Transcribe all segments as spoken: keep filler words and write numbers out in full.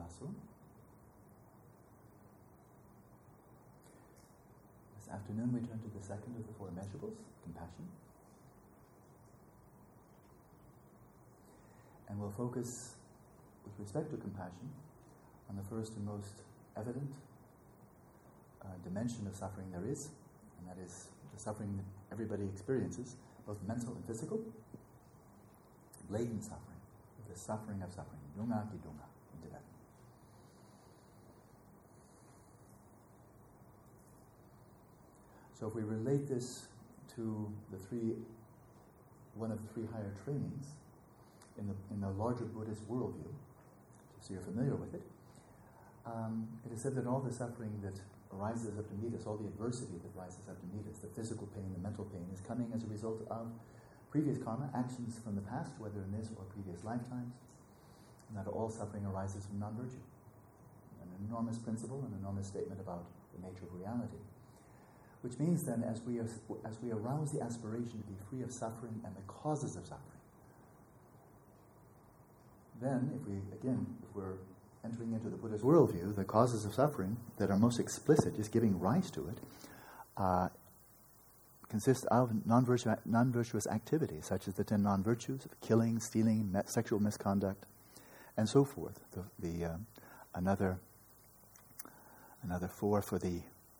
Lasso. This afternoon we turn to the second of the four immeasurables, compassion. And we'll focus, with respect to compassion, on the first and most evident uh, dimension of suffering there is, and that is the suffering that everybody experiences, both mental and physical, latent suffering, the suffering of suffering, dunga ki dunga in Tibetan. So if we relate this to the three, one of the three higher trainings in the in the larger Buddhist worldview, so you're familiar with it, um, it is said that all the suffering that arises up to meet us, all the adversity that rises up to meet us, the physical pain, the mental pain, is coming as a result of previous karma, actions from the past, whether in this or previous lifetimes, and that all suffering arises from non-virtue. An enormous principle, an enormous statement about the nature of reality. Which means then, as we as we arouse the aspiration to be free of suffering and the causes of suffering, then, if we, again, if we're entering into the Buddhist worldview, the causes of suffering that are most explicit, just giving rise to it, uh, consist of non-virtu- non-virtuous activities, such as the ten non-virtues of killing, stealing, me- sexual misconduct, and so forth. The, the uh, another another four for the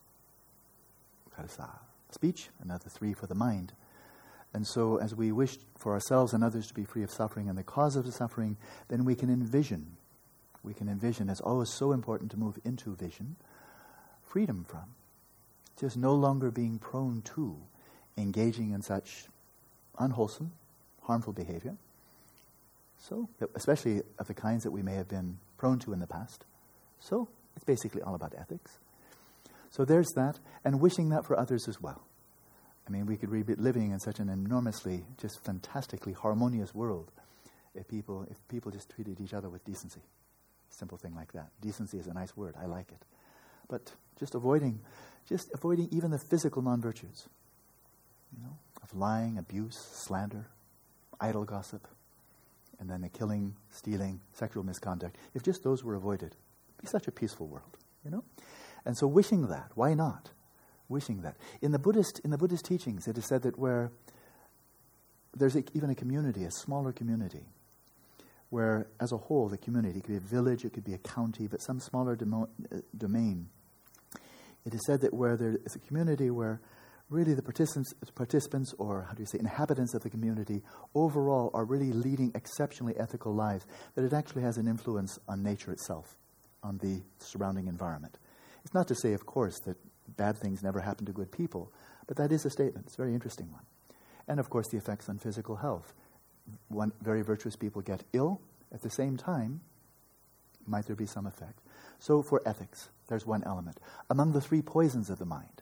speech, another three for the mind. And so as we wish for ourselves and others to be free of suffering and the cause of the suffering, then we can envision, we can envision, it's always so important to move into vision, freedom from, just no longer being prone to engaging in such unwholesome, harmful behavior. So, especially of the kinds that we may have been prone to in the past. So, it's basically all about ethics. So there's that, and wishing that for others as well. I mean, we could be living in such an enormously, just fantastically harmonious world if people if people just treated each other with decency. Simple thing like that. Decency is a nice word. I like it. But just avoiding, just avoiding even the physical non-virtues, you know, of lying, abuse, slander, idle gossip, and then the killing, stealing, sexual misconduct. If just those were avoided, it'd be such a peaceful world, you know? And so wishing that, why not? Wishing that. In the Buddhist in the Buddhist teachings, it is said that where there's a, even a community, a smaller community, where as a whole, the community, it could be a village, it could be a county, but some smaller demo, uh, domain, it is said that where there is a community where really the participants, participants, or how do you say, inhabitants of the community, overall are really leading exceptionally ethical lives, that it actually has an influence on nature itself, on the surrounding environment. It's not to say, of course, that bad things never happen to good people, but that is a statement. It's a very interesting one. And, of course, the effects on physical health. One, very virtuous people get ill. At the same time, might there be some effect? So for ethics, there's one element. Among the three poisons of the mind,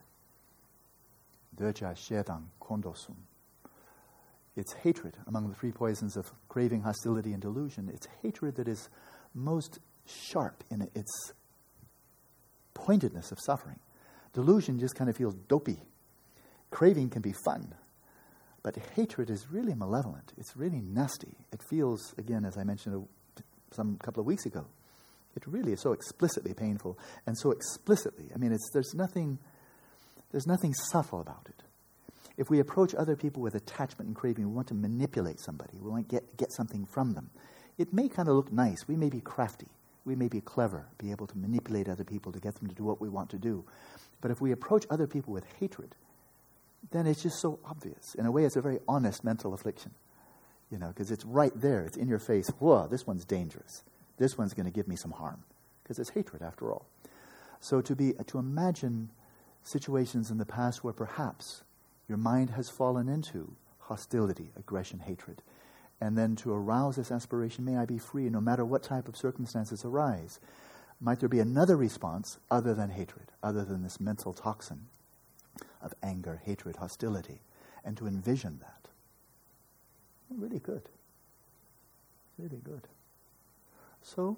Döja, Shedang, Kondosum, it's hatred. Among the three poisons of craving, hostility, and delusion, it's hatred that is most sharp in its pointedness of suffering. Delusion just kind of feels dopey. Craving can be fun. But hatred is really malevolent. It's really nasty. It feels, again, as I mentioned a, some couple of weeks ago, it really is so explicitly painful and so explicitly. I mean, it's there's nothing there's nothing subtle about it. If we approach other people with attachment and craving, we want to manipulate somebody. We want to get, get something from them. It may kind of look nice. We may be crafty. We may be clever, be able to manipulate other people to get them to do what we want to do. But if we approach other people with hatred, then it's just so obvious. In a way, it's a very honest mental affliction, you know, because it's right there. It's in your face. Whoa, this one's dangerous. This one's going to give me some harm, because it's hatred after all. So to be to imagine situations in the past where perhaps your mind has fallen into hostility, aggression, hatred, and then to arouse this aspiration, may I be free no matter what type of circumstances arise. Might there be another response other than hatred, other than this mental toxin of anger, hatred, hostility, and to envision that? Really good. Really good. So,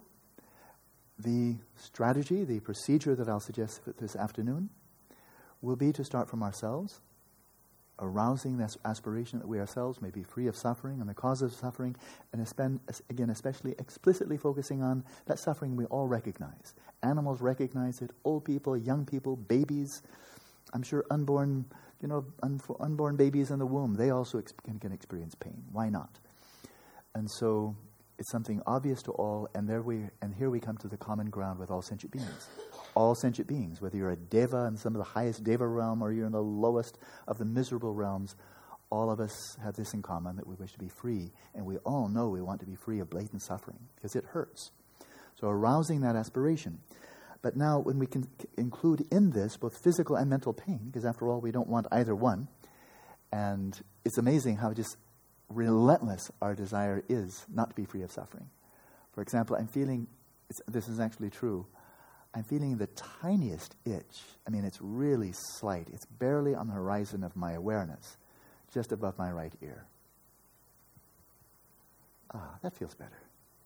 the strategy, the procedure that I'll suggest this afternoon will be to start from ourselves, arousing this aspiration that we ourselves may be free of suffering and the causes of suffering, and espen- again, especially explicitly focusing on that suffering we all recognize. Animals recognize it, old people, young people, babies. I'm sure unborn, you know, un- unborn babies in the womb, they also ex- can, can experience pain. Why not? And so it's something obvious to all, and there we and here we come to the common ground with all sentient beings. All sentient beings, whether you're a deva in some of the highest deva realm or you're in the lowest of the miserable realms, all of us have this in common, that we wish to be free. And we all know we want to be free of blatant suffering because it hurts. So arousing that aspiration. But now when we can include in this both physical and mental pain, because after all we don't want either one, and it's amazing how just relentless our desire is not to be free of suffering. For example, I'm feeling, it's, this is actually true, I'm feeling the tiniest itch. I mean, it's really slight. It's barely on the horizon of my awareness, just above my right ear. Ah, that feels better.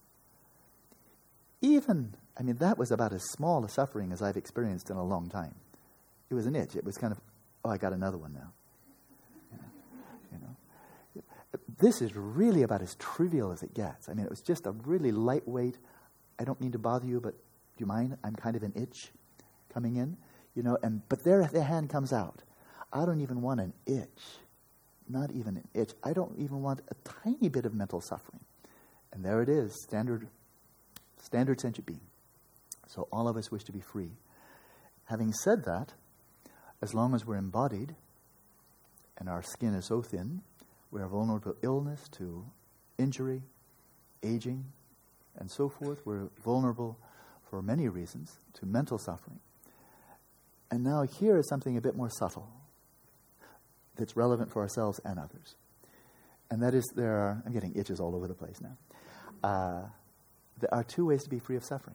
Even, I mean, that was about as small a suffering as I've experienced in a long time. It was an itch. It was kind of, oh, I got another one now. You know, you know. This is really about as trivial as it gets. I mean, it was just a really lightweight, I don't mean to bother you, but do you mind? I'm kind of an itch coming in, you know, and but there the hand comes out. I don't even want an itch, not even an itch. I don't even want a tiny bit of mental suffering. And there it is, standard, standard sentient being. So all of us wish to be free. Having said that, as long as we're embodied and our skin is so thin, we are vulnerable to illness, to injury, aging, and so forth. We're vulnerable for many reasons, to mental suffering. And now here is something a bit more subtle that's relevant for ourselves and others. And that is there are, I'm getting itches all over the place now. Uh, there are two ways to be free of suffering.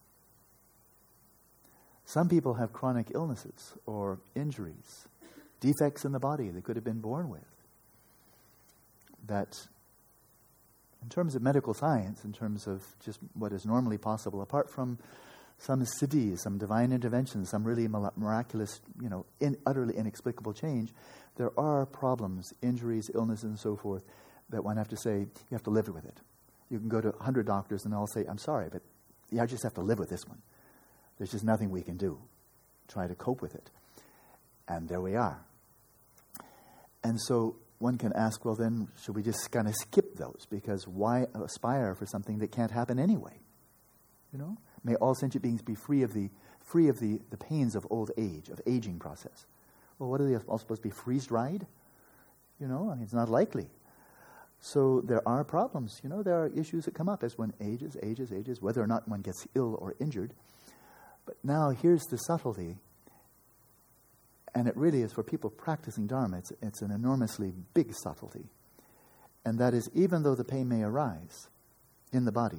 Some people have chronic illnesses or injuries, defects in the body they could have been born with, that in terms of medical science, in terms of just what is normally possible, apart from some siddhi, some divine intervention, some really miraculous, you know, in, utterly inexplicable change, there are problems, injuries, illnesses, and so forth, that one have to say, you have to live with it. You can go to a hundred doctors and they'll say, I'm sorry, but you just have to live with this one. There's just nothing we can do. Try to cope with it. And there we are. And so one can ask, well then, should we just kind of skip those? Because why aspire for something that can't happen anyway? You know? May all sentient beings be free of the free of the, the pains of old age, of aging process. Well, what are they all supposed to be, freeze-dried? You know, I mean, it's not likely. So there are problems. You know, there are issues that come up as one ages, ages, ages, whether or not one gets ill or injured. But now here's the subtlety. And it really is, for people practicing Dharma, it's, it's an enormously big subtlety. And that is, even though the pain may arise in the body,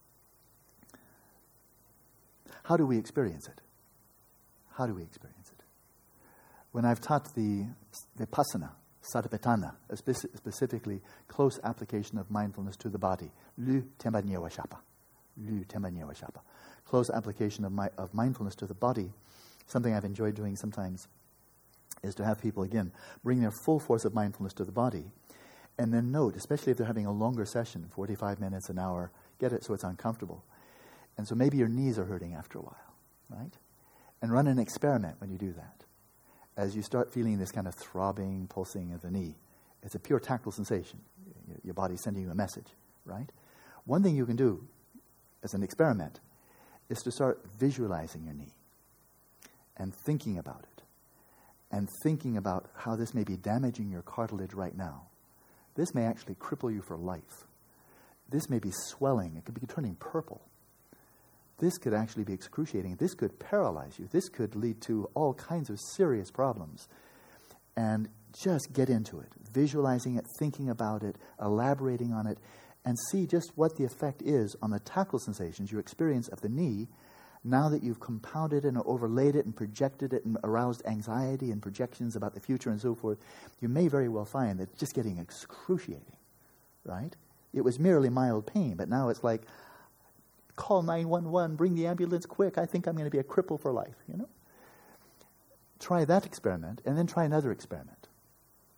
how do we experience it? How do we experience it? When I've taught the Vipassana, Satipatthana, speci- specifically close application of mindfulness to the body, Lu Tenpa Nyewa Shapa, Lu Tenpa Nyewa Shapa, close application of, my, of mindfulness to the body, something I've enjoyed doing sometimes is to have people, again, bring their full force of mindfulness to the body, and then note, especially if they're having a longer session, forty-five minutes, an hour, get it so it's uncomfortable. And so maybe your knees are hurting after a while, right? And run an experiment when you do that. As you start feeling this kind of throbbing, pulsing of the knee, it's a pure tactile sensation. Your body's sending you a message, right? One thing you can do as an experiment is to start visualizing your knee and thinking about it. And thinking about how this may be damaging your cartilage right now. This may actually cripple you for life. This may be swelling. It could be turning purple. This could actually be excruciating. This could paralyze you. This could lead to all kinds of serious problems. And just get into it. Visualizing it, thinking about it, elaborating on it, and see just what the effect is on the tactile sensations you experience of the knee now that you've compounded it and overlaid it and projected it and aroused anxiety and projections about the future and so forth. You may very well find that it's just getting excruciating, right? It was merely mild pain, but now it's like, call nine one one, bring the ambulance quick, I think I'm going to be a cripple for life, you know? Try that experiment, and then try another experiment.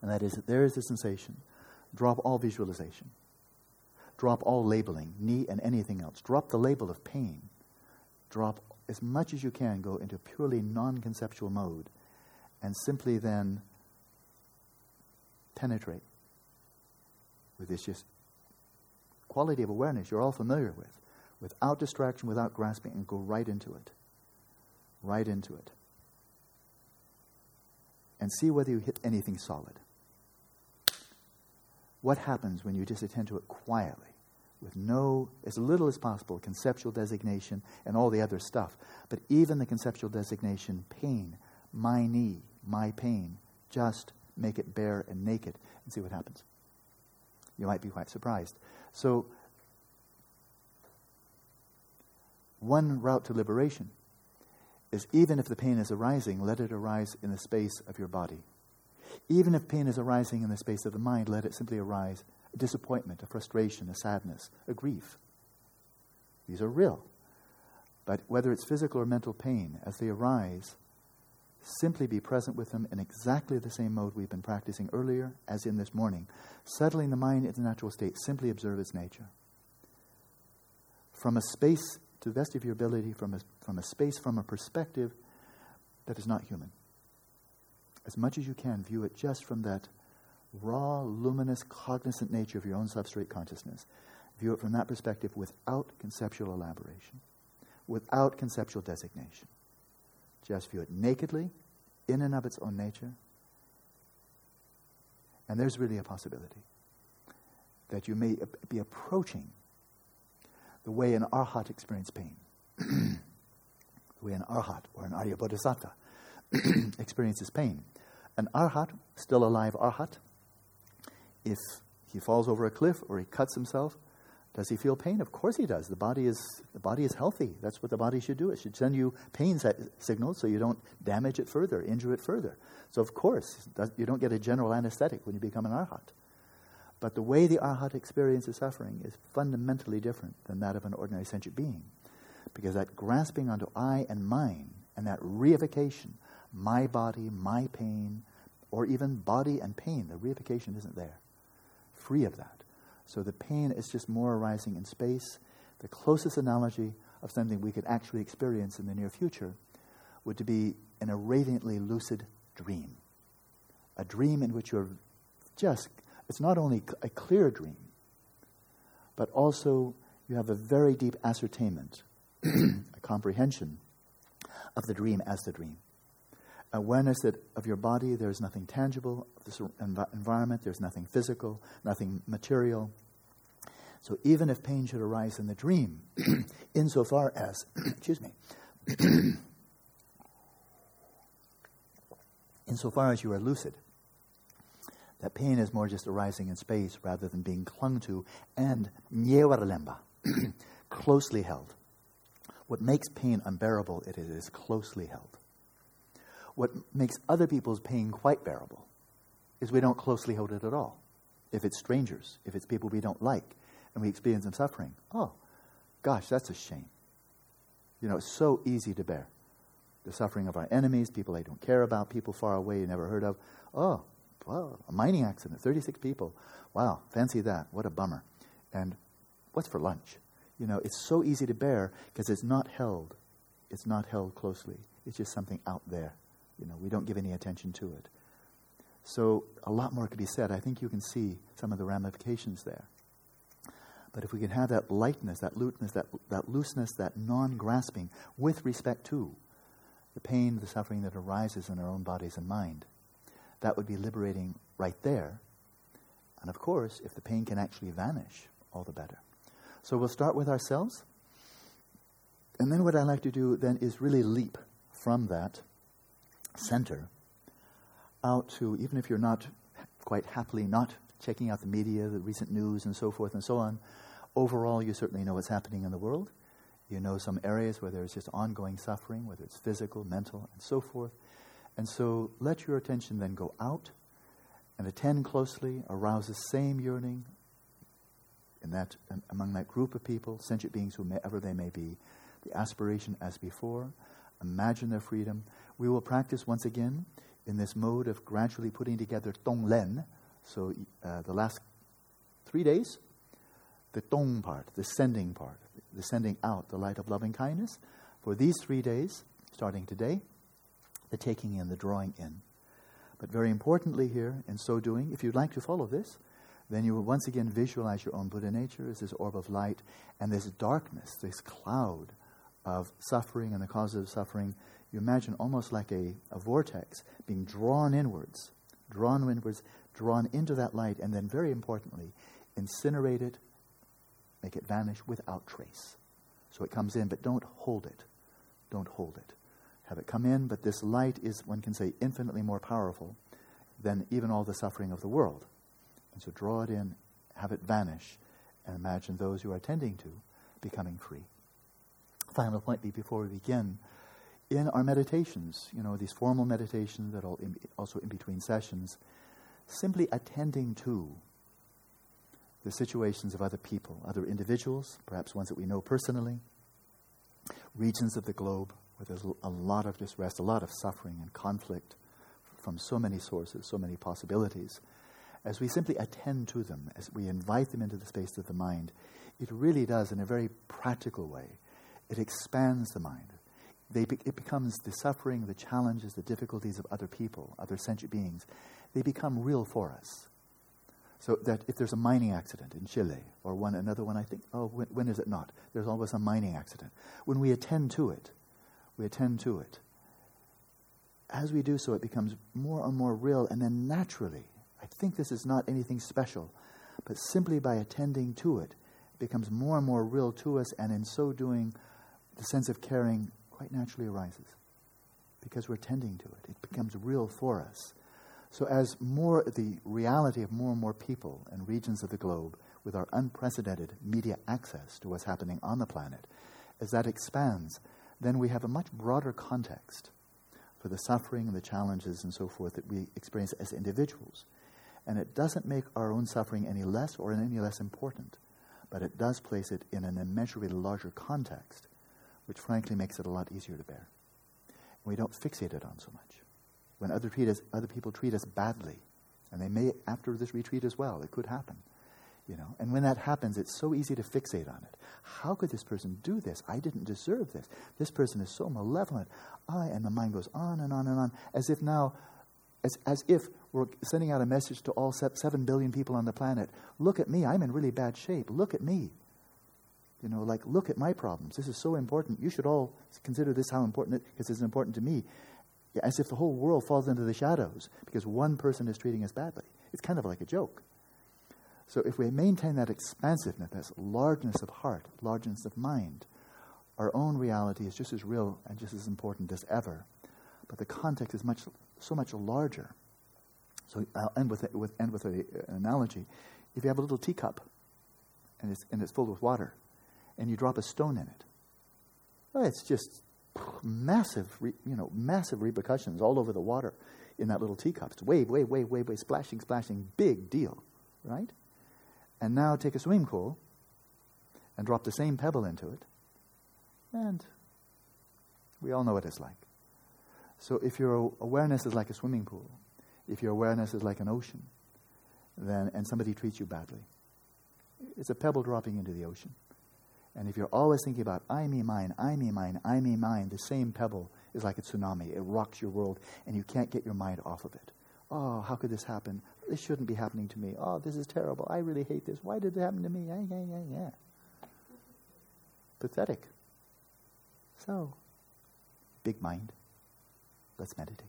And that is that there is a sensation. Drop all visualization. Drop all labeling, knee and anything else. Drop the label of pain. Drop as much as you can, go into purely non-conceptual mode, and simply then penetrate with this just quality of awareness you're all familiar with, without distraction, without grasping, and go right into it. Right into it. And see whether you hit anything solid. What happens when you just attend to it quietly, with no, as little as possible, conceptual designation and all the other stuff. But even the conceptual designation, pain, my knee, my pain, just make it bare and naked and see what happens. You might be quite surprised. So, one route to liberation is, even if the pain is arising, let it arise in the space of your body. Even if pain is arising in the space of the mind, let it simply arise. A disappointment, a frustration, a sadness, a grief. These are real. But whether it's physical or mental pain, as they arise, simply be present with them in exactly the same mode we've been practicing earlier, as in this morning. Settling the mind into the natural state, simply observe its nature. From a space, to the best of your ability, from a, from a space, from a perspective that is not human. As much as you can, view it just from that raw, luminous, cognizant nature of your own substrate consciousness. View it from that perspective without conceptual elaboration, without conceptual designation. Just view it nakedly, in and of its own nature. And there's really a possibility that you may be approaching the way an arhat experienced pain. The way an arhat or an Arya Bodhisattva experiences pain. An arhat, still alive arhat, if he falls over a cliff or he cuts himself, does he feel pain? Of course he does. The body is the body is healthy. That's what the body should do. It should send you pain signals so you don't damage it further, injure it further. So of course, you don't get a general anesthetic when you become an arhat. But the way the arhat experiences suffering is fundamentally different than that of an ordinary sentient being. Because that grasping onto I and mine, and that reification, my body, my pain, or even body and pain, the reification isn't there. Free of that. So the pain is just more arising in space. The closest analogy of something we could actually experience in the near future would to be in a radiantly lucid dream. A dream in which you're just, it's not only a clear dream, but also you have a very deep ascertainment, a comprehension of the dream as the dream. Awareness that of your body there's nothing tangible, of this env- environment there's nothing physical, nothing material. So even if pain should arise in the dream, insofar as, excuse me, insofar as you are lucid, that pain is more just arising in space rather than being clung to and nyewarlemba, closely held. What makes pain unbearable, it is closely held. What makes other people's pain quite bearable is we don't closely hold it at all. If it's strangers, if it's people we don't like, and we experience them suffering, oh, gosh, that's a shame. You know, it's so easy to bear. The suffering of our enemies, people I don't care about, people far away you never heard of. Oh, well, a mining accident, thirty-six people. Wow, fancy that. What a bummer. And what's for lunch? You know, it's so easy to bear because it's not held. It's not held closely. It's just something out there. You know, we don't give any attention to it. So a lot more could be said. I think you can see some of the ramifications there. But if we can have that lightness, that looseness, that, that looseness, that non-grasping with respect to the pain, the suffering that arises in our own bodies and mind, that would be liberating right there. And of course, if the pain can actually vanish, all the better. So we'll start with ourselves. And then what I like to do then is really leap from that center out to, even if you're not quite happily not checking out the media, the recent news and so forth and so on, overall you certainly know what's happening in the world. You know some areas where there's just ongoing suffering, whether it's physical, mental, and so forth. And so let your attention then go out and attend closely, arouse the same yearning in that among that group of people, sentient beings, whomever they may be, the aspiration as before. Imagine their freedom. We will practice once again in this mode of gradually putting together Tonglen. So uh, the last three days, the Tong part, the sending part, the sending out the light of loving kindness. For these three days, starting today, the taking in, the drawing in. But very importantly here, in so doing, if you'd like to follow this, then you will once again visualize your own Buddha nature as this orb of light, and this darkness, this cloud of suffering and the causes of suffering. You imagine almost like a, a vortex being drawn inwards, drawn inwards, drawn into that light, and then very importantly, incinerate it, make it vanish without trace. So it comes in, but don't hold it. Don't hold it. Have it come in, but this light is, one can say, infinitely more powerful than even all the suffering of the world. And so draw it in, have it vanish, and imagine those you are attending to becoming free. Final point before we begin. In our meditations, you know, these formal meditations that are in, also in between sessions, simply attending to the situations of other people, other individuals, perhaps ones that we know personally, regions of the globe where there's a lot of distress, a lot of suffering and conflict from so many sources, so many possibilities. As we simply attend to them, as we invite them into the space of the mind, it really does, in a very practical way, it expands the mind. They be, it becomes the suffering, the challenges, the difficulties of other people, other sentient beings. They become real for us. So that if there's a mining accident in Chile, or one another one, I think, oh, when, when is it not? There's always a mining accident. When we attend to it, we attend to it. As we do so, it becomes more and more real, and then naturally, I think this is not anything special, but simply by attending to it, it becomes more and more real to us, and in so doing, the sense of caring quite naturally arises. Because we're tending to it. It becomes real for us. So as more the reality of more and more people and regions of the globe, with our unprecedented media access to what's happening on the planet, as that expands, then we have a much broader context for the suffering and the challenges and so forth that we experience as individuals. And it doesn't make our own suffering any less or any less important, but it does place it in an immeasurably larger context, which frankly makes it a lot easier to bear. And we don't fixate it on so much. When other, treat us, other people treat us badly, and they may after this retreat as well, it could happen, you know. And when that happens, it's so easy to fixate on it. How could this person do this? I didn't deserve this. This person is so malevolent. I, and the mind goes on and on and on, as if now, as, as if we're sending out a message to all seven billion people on the planet. Look at me, I'm in really bad shape. Look at me. You know, like, look at my problems. This is so important. You should all consider this how important it is, because it's important to me. As if the whole world falls into the shadows because one person is treating us badly. It's kind of like a joke. So if we maintain that expansiveness, that largeness of heart, largeness of mind, our own reality is just as real and just as important as ever. But the context is much, so much larger. So I'll end with, it, with, end with a, an analogy. If you have a little teacup and it's, and it's filled with water, and you drop a stone in it, well, it's just massive, re, you know, massive repercussions all over the water in that little teacup. It's wave, wave, wave, wave, wave, splashing, splashing, big deal, right? And now take a swimming pool and drop the same pebble into it, and we all know what it's like. So if your awareness is like a swimming pool, if your awareness is like an ocean, then and somebody treats you badly, it's a pebble dropping into the ocean. And if you're always thinking about, I, me, mine, I, me, mine, I, me, mine, the same pebble is like a tsunami. It rocks your world, and you can't get your mind off of it. Oh, how could this happen? This shouldn't be happening to me. Oh, this is terrible. I really hate this. Why did it happen to me? Yeah, yeah, yeah, yeah. Pathetic. So, big mind. Let's meditate.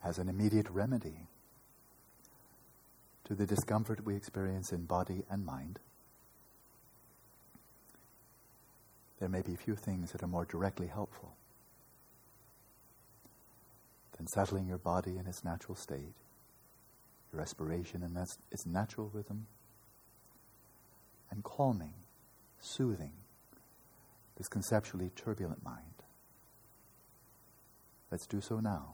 as an immediate remedy to the discomfort we experience in body and mind, there may be few things that are more directly helpful than settling your body in its natural state, your respiration in its natural rhythm, and calming, soothing this conceptually turbulent mind. Let's do so now.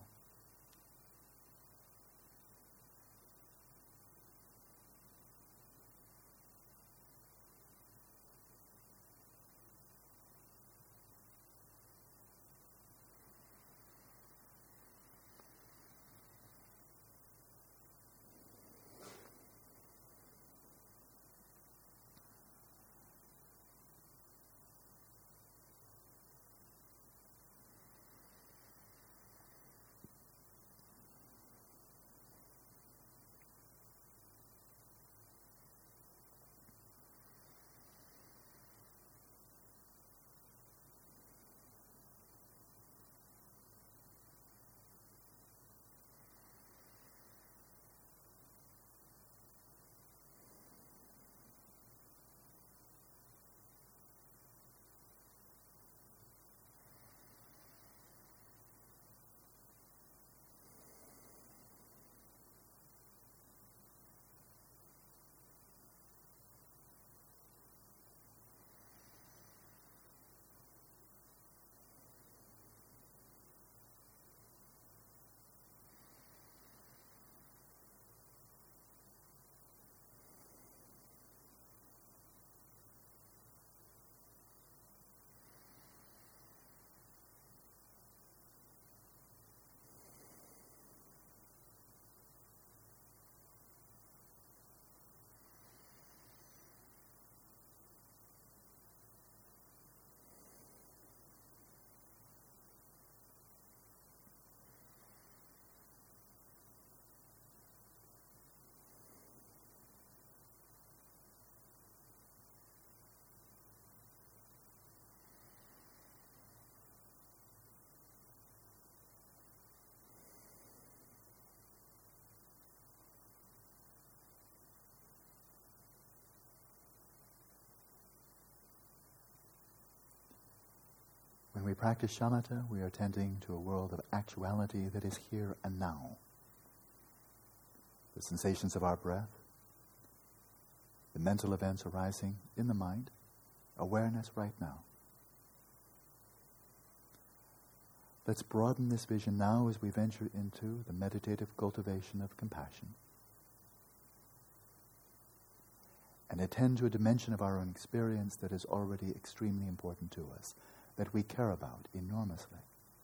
When we practice shamatha, we are tending to a world of actuality that is here and now. The sensations of our breath, the mental events arising in the mind, awareness right now. Let's broaden this vision now as we venture into the meditative cultivation of compassion and attend to a dimension of our own experience that is already extremely important to us, that we care about enormously.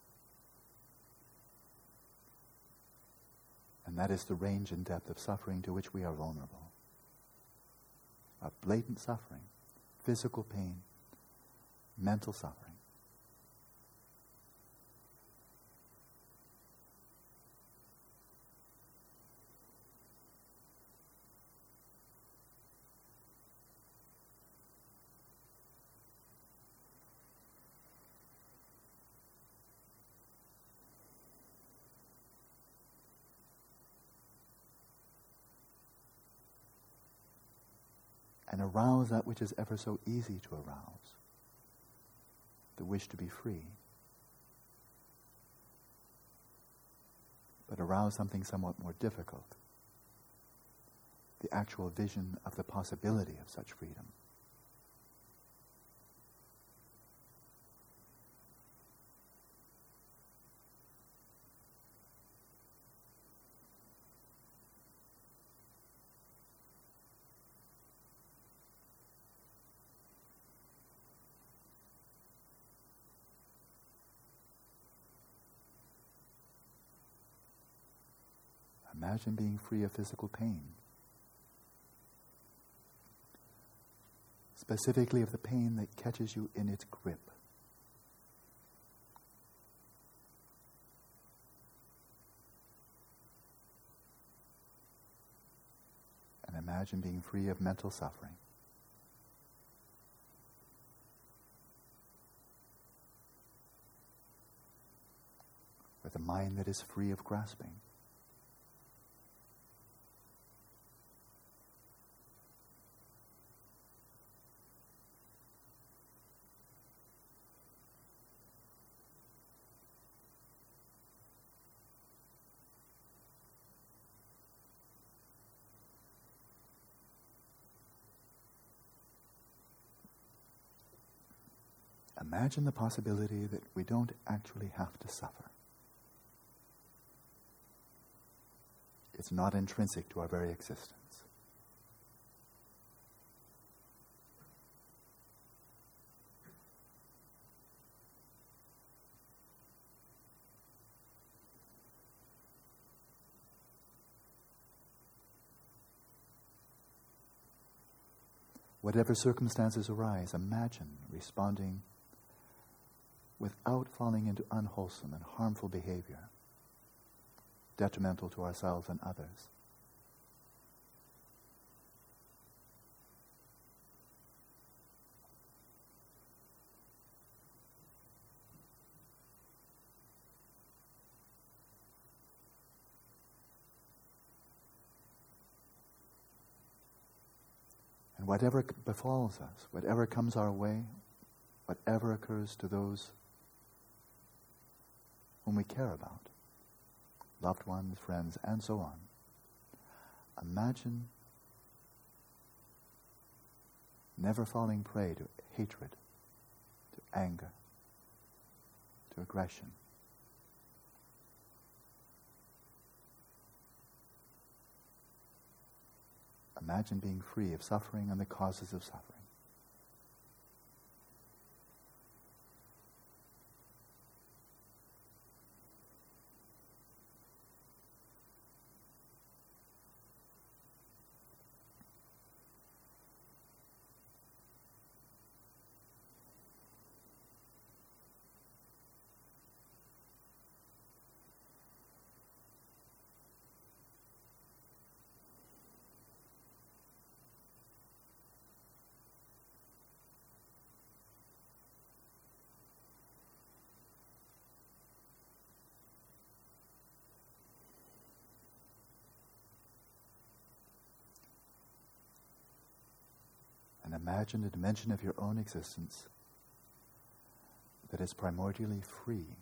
And that is the range and depth of suffering to which we are vulnerable. Of blatant suffering, physical pain, mental suffering. And arouse that which is ever so easy to arouse, the wish to be free. But arouse something somewhat more difficult, the actual vision of the possibility of such freedom. Imagine being free of physical pain. Specifically of the pain that catches you in its grip. And imagine being free of mental suffering. With a mind that is free of grasping. Imagine the possibility that we don't actually have to suffer. It's not intrinsic to our very existence. Whatever circumstances arise, imagine responding without falling into unwholesome and harmful behavior, detrimental to ourselves and others. And whatever befalls us, whatever comes our way, whatever occurs to those whom we care about, loved ones, friends, and so on, imagine never falling prey to hatred, to anger, to aggression. Imagine being free of suffering and the causes of suffering. And imagine a dimension of your own existence that is primordially free.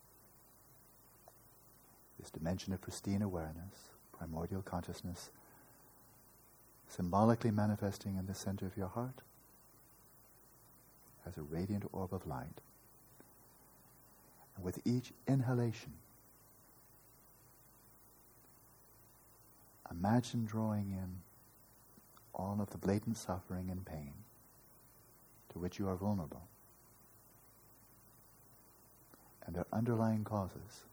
This dimension of pristine awareness, primordial consciousness, symbolically manifesting in the center of your heart as a radiant orb of light. And with each inhalation, imagine drawing in all of the blatant suffering and pain to which you are vulnerable, and their underlying causes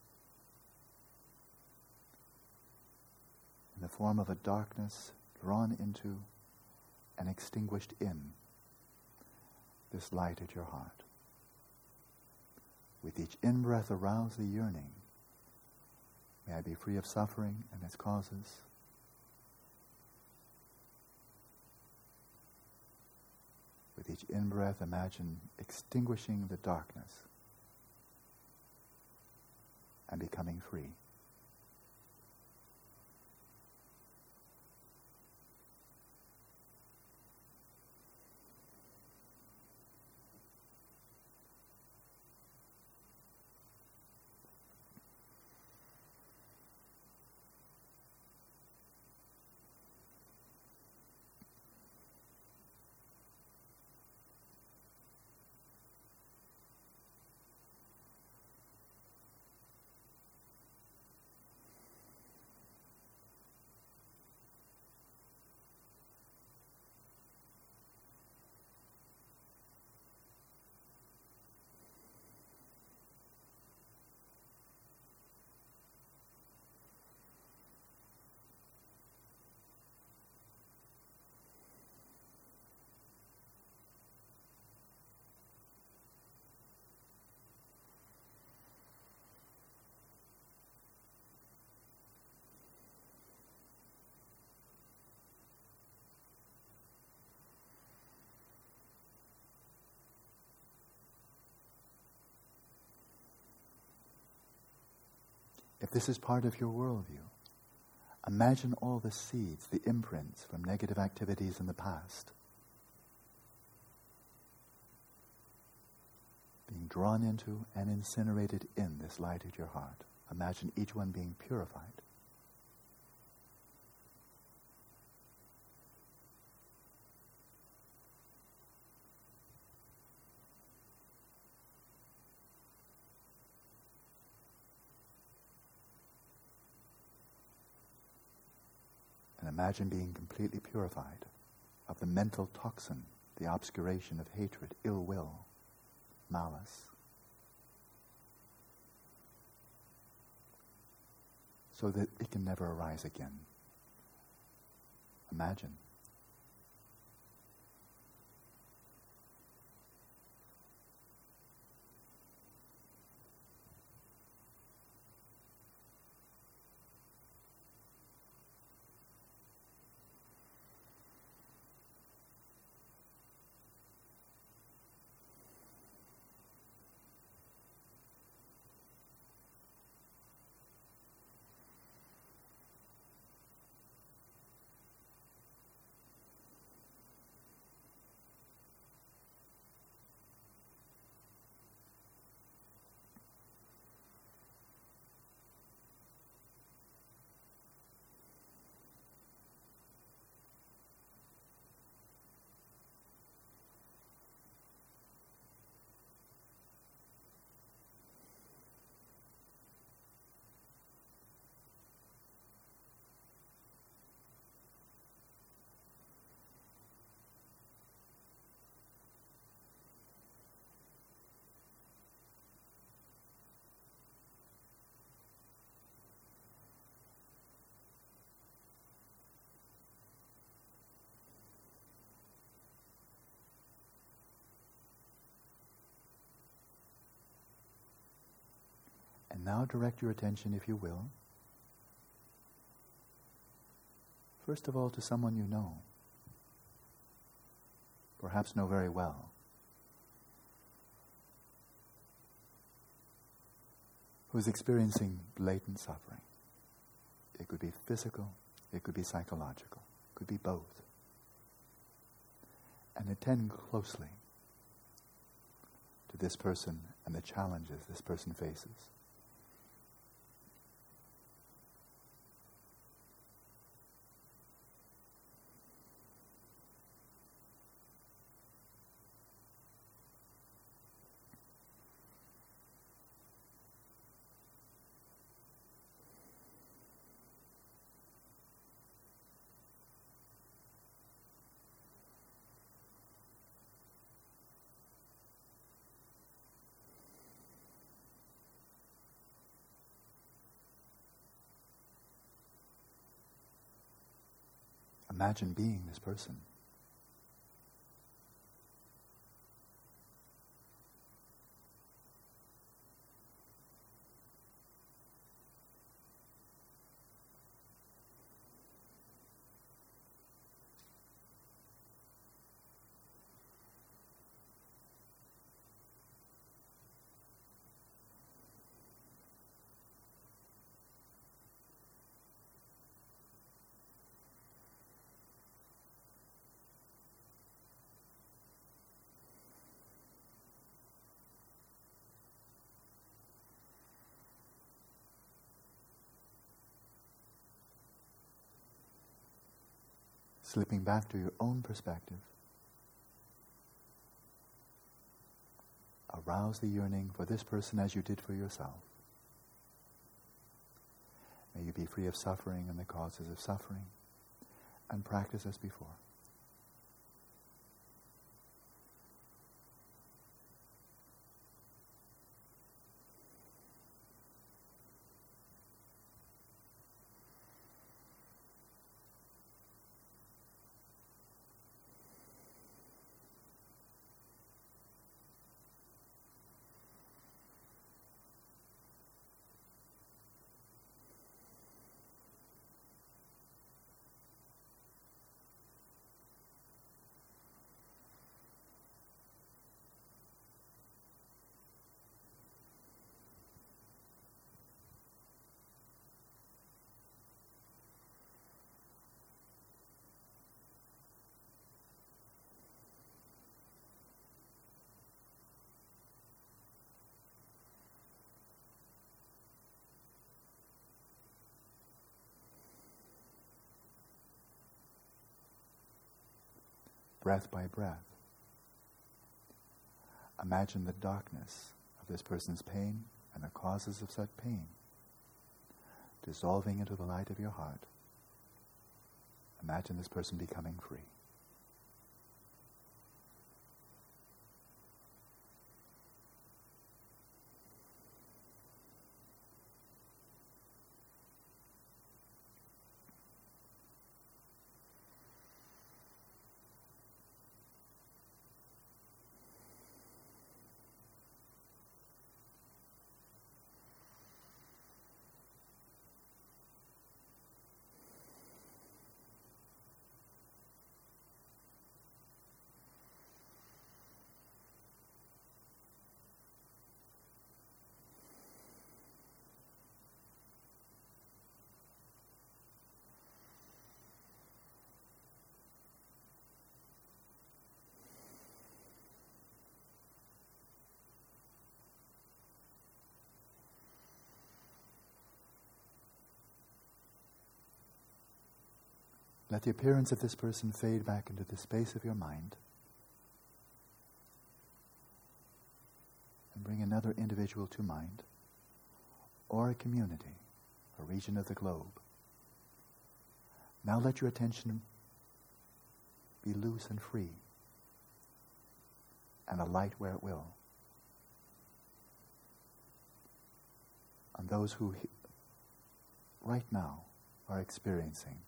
in the form of a darkness drawn into and extinguished in this light at your heart. With each in-breath, arouse the yearning. May I be free of suffering and its causes. With each in-breath, imagine extinguishing the darkness and becoming free. If this is part of your worldview, imagine all the seeds, the imprints from negative activities in the past being drawn into and incinerated in this light at your heart. Imagine each one being purified. And imagine being completely purified of the mental toxin, the obscuration of hatred, ill will, malice. So that it can never arise again. Imagine. And now direct your attention, if you will, first of all to someone you know, perhaps know very well, who's experiencing blatant suffering. It could be physical, it could be psychological, it could be both. And attend closely to this person and the challenges this person faces. Imagine being this person. Slipping back to your own perspective. Arouse the yearning for this person as you did for yourself. May you be free of suffering and the causes of suffering, and practice as before. Breath by breath. Imagine the darkness of this person's pain and the causes of such pain dissolving into the light of your heart. Imagine this person becoming free. Let the appearance of this person fade back into the space of your mind. And bring another individual to mind, or a community, a region of the globe. Now let your attention be loose and free, and alight where it will, on those who he- right now are experiencing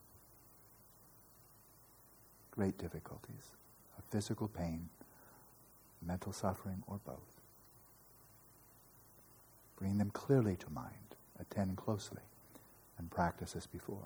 great difficulties of physical pain, mental suffering, or both. Bring them clearly to mind, attend closely, and practice as before.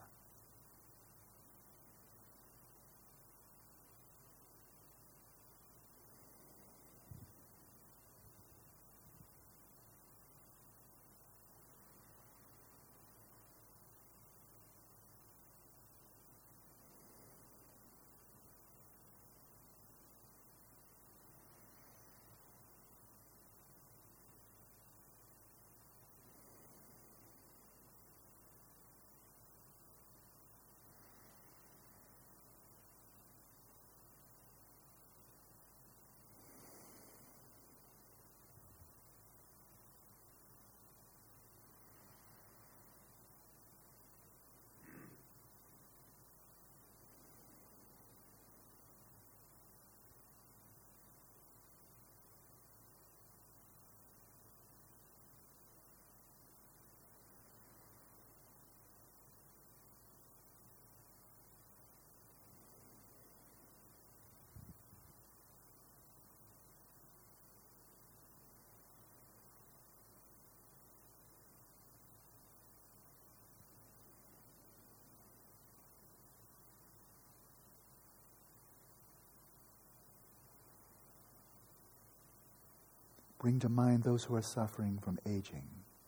Bring to mind those who are suffering from aging,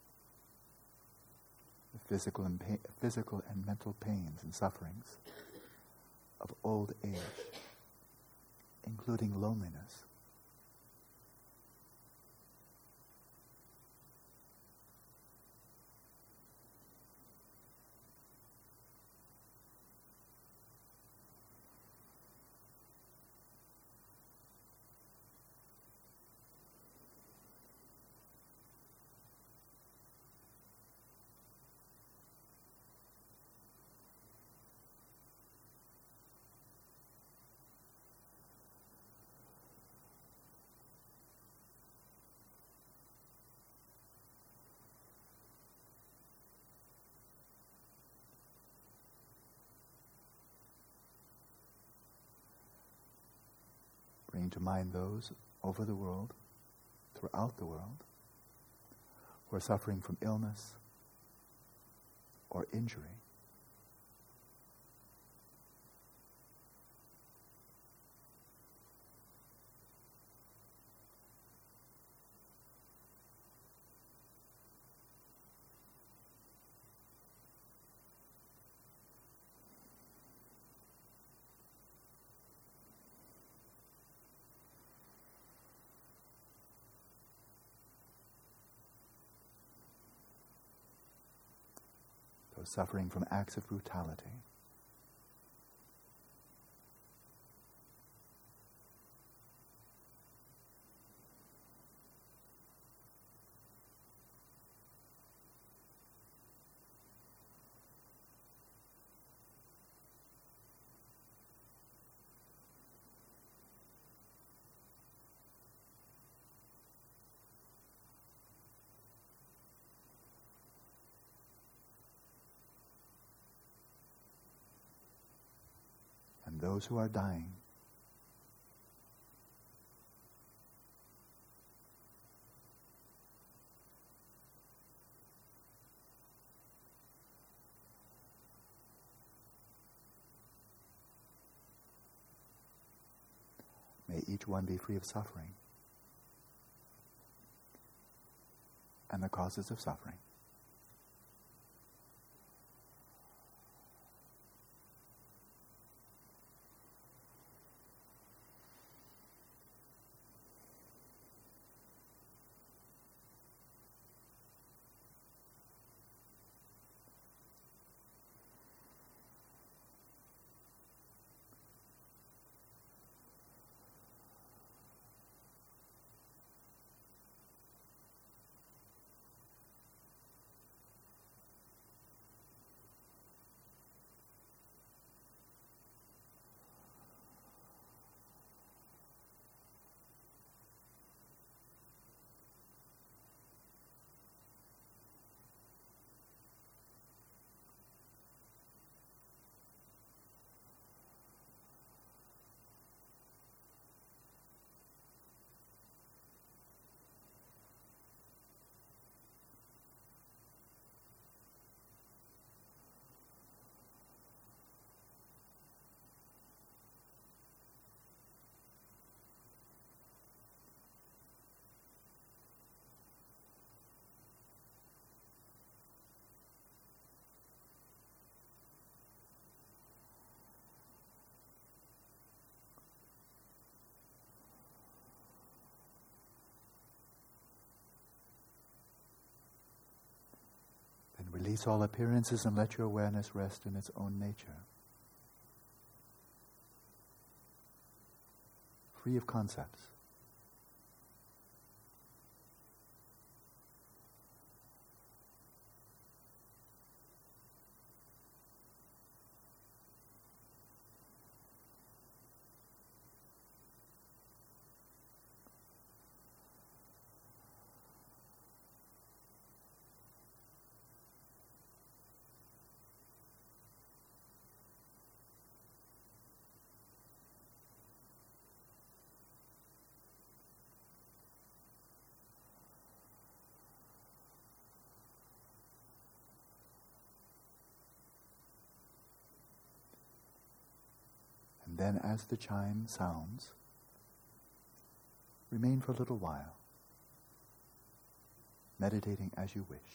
the physical and, pa- physical and mental pains and sufferings of old age, including loneliness. Bring to mind those over the world, throughout the world, who are suffering from illness or injury. Those suffering from acts of brutality. those who are dying. May each one be free of suffering and the causes of suffering. Release all appearances and let your awareness rest in its own nature. Free of concepts. Then as the chime sounds, remain for a little while, meditating as you wish.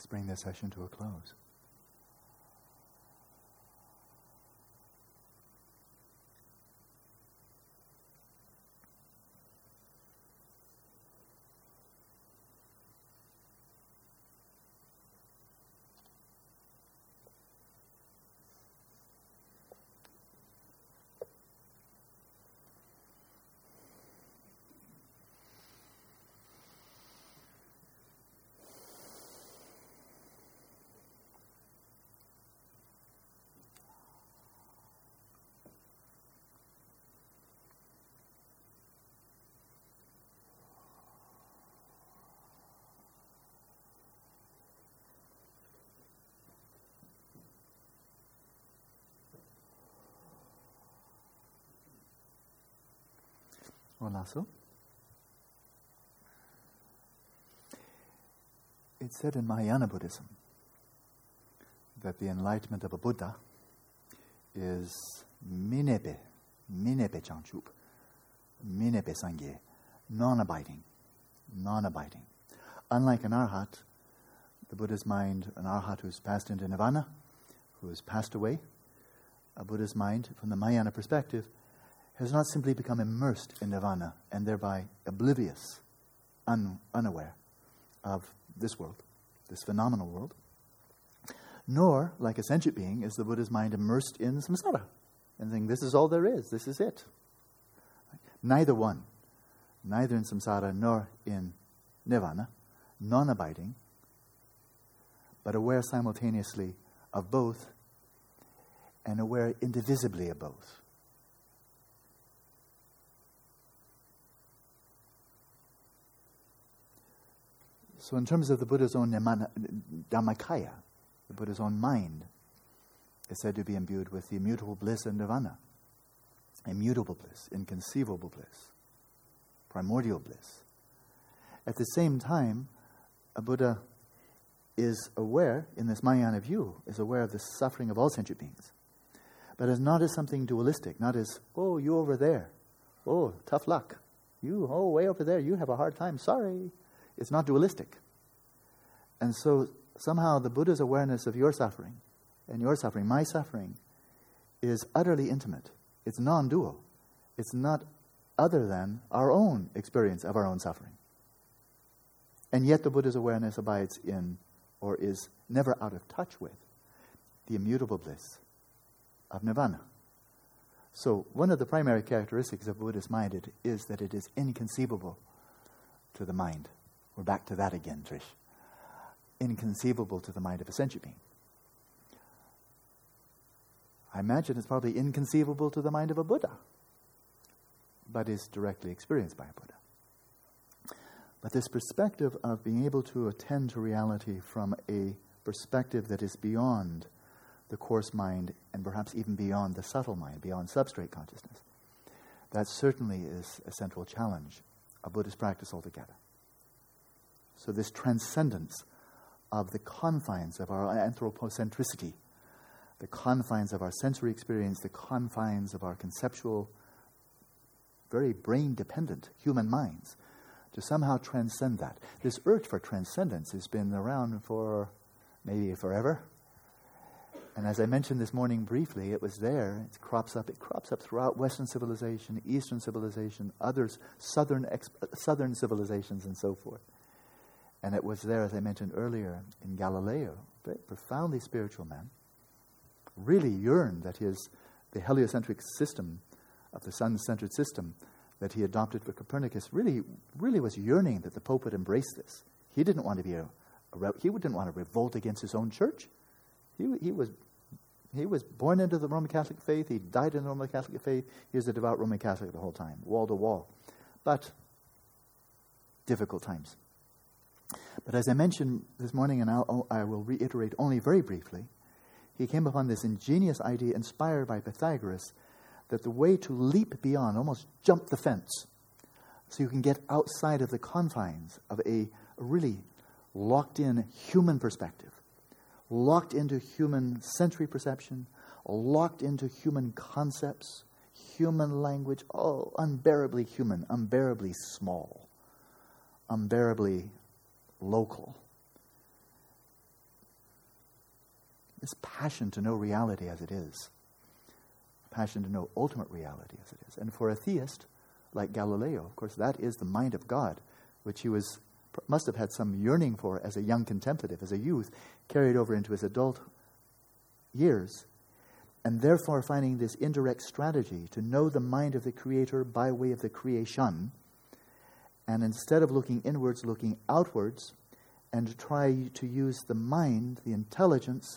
Let's bring this session to a close. Olaso. It's said in Mahayana Buddhism that the enlightenment of a Buddha is minepe, minepe chanchup, minepe sangye, non-abiding, non-abiding. Unlike an arhat, the Buddha's mind, an arhat who's passed into nirvana, who has passed away, a Buddha's mind, from the Mahayana perspective, has not simply become immersed in nirvana and thereby oblivious, un- unaware of this world, this phenomenal world, nor, like a sentient being, is the Buddha's mind immersed in samsara and saying, this is all there is, this is it. Neither one, neither in samsara nor in nirvana, non-abiding, but aware simultaneously of both and aware indivisibly of both. So in terms of the Buddha's own Dhamma- Dhammakaya, the Buddha's own mind is said to be imbued with the immutable bliss of nirvana. Immutable bliss, inconceivable bliss, primordial bliss. At the same time, a Buddha is aware, in this Mahayana view, is aware of the suffering of all sentient beings. But as not as something dualistic, not as, oh, you over there, oh, tough luck. You, oh, way over there, you have a hard time, sorry. It's not dualistic. And so somehow the Buddha's awareness of your suffering and your suffering, my suffering, is utterly intimate. It's non-dual. It's not other than our own experience of our own suffering. And yet the Buddha's awareness abides in, or is never out of touch with, the immutable bliss of nirvana. So one of the primary characteristics of Buddhist mind is that it is inconceivable to the mind. We're back to that again, Trish. Inconceivable to the mind of a sentient being. I imagine it's probably inconceivable to the mind of a Buddha, but is directly experienced by a Buddha. But this perspective of being able to attend to reality from a perspective that is beyond the coarse mind and perhaps even beyond the subtle mind, beyond substrate consciousness, that certainly is a central challenge of Buddhist practice altogether. So this transcendence of the confines of our anthropocentricity, the confines of our sensory experience, the confines of our conceptual, very brain-dependent human minds, to somehow transcend that. This urge for transcendence has been around for maybe forever. And as I mentioned this morning briefly, it was there. It crops up. It crops up throughout Western civilization, Eastern civilization, others, southern ex- southern civilizations, and so forth. And it was there, as I mentioned earlier, in Galileo, a very profoundly spiritual man, really yearned that his the heliocentric system of the sun-centered system that he adopted for Copernicus really, really was yearning that the Pope would embrace this. He didn't want to be a, a he didn't want to revolt against his own church. He he was he was born into the Roman Catholic faith. He died in the Roman Catholic faith. He was a devout Roman Catholic the whole time, wall to wall. But difficult times. But as I mentioned this morning, and I'll, I will reiterate only very briefly, he came upon this ingenious idea inspired by Pythagoras that the way to leap beyond, almost jump the fence, so you can get outside of the confines of a really locked-in human perspective, locked into human sensory perception, locked into human concepts, human language, oh, unbearably human, unbearably small, unbearably local. this passion to know reality as it is, passion to know ultimate reality as it is. And for a theist like Galileo, of course, that is the mind of God, which he was must have had some yearning for as a young contemplative, as a youth, carried over into his adult years, and therefore finding this indirect strategy to know the mind of the Creator by way of the creation, and instead of looking inwards, looking outwards, and to try to use the mind, the intelligence,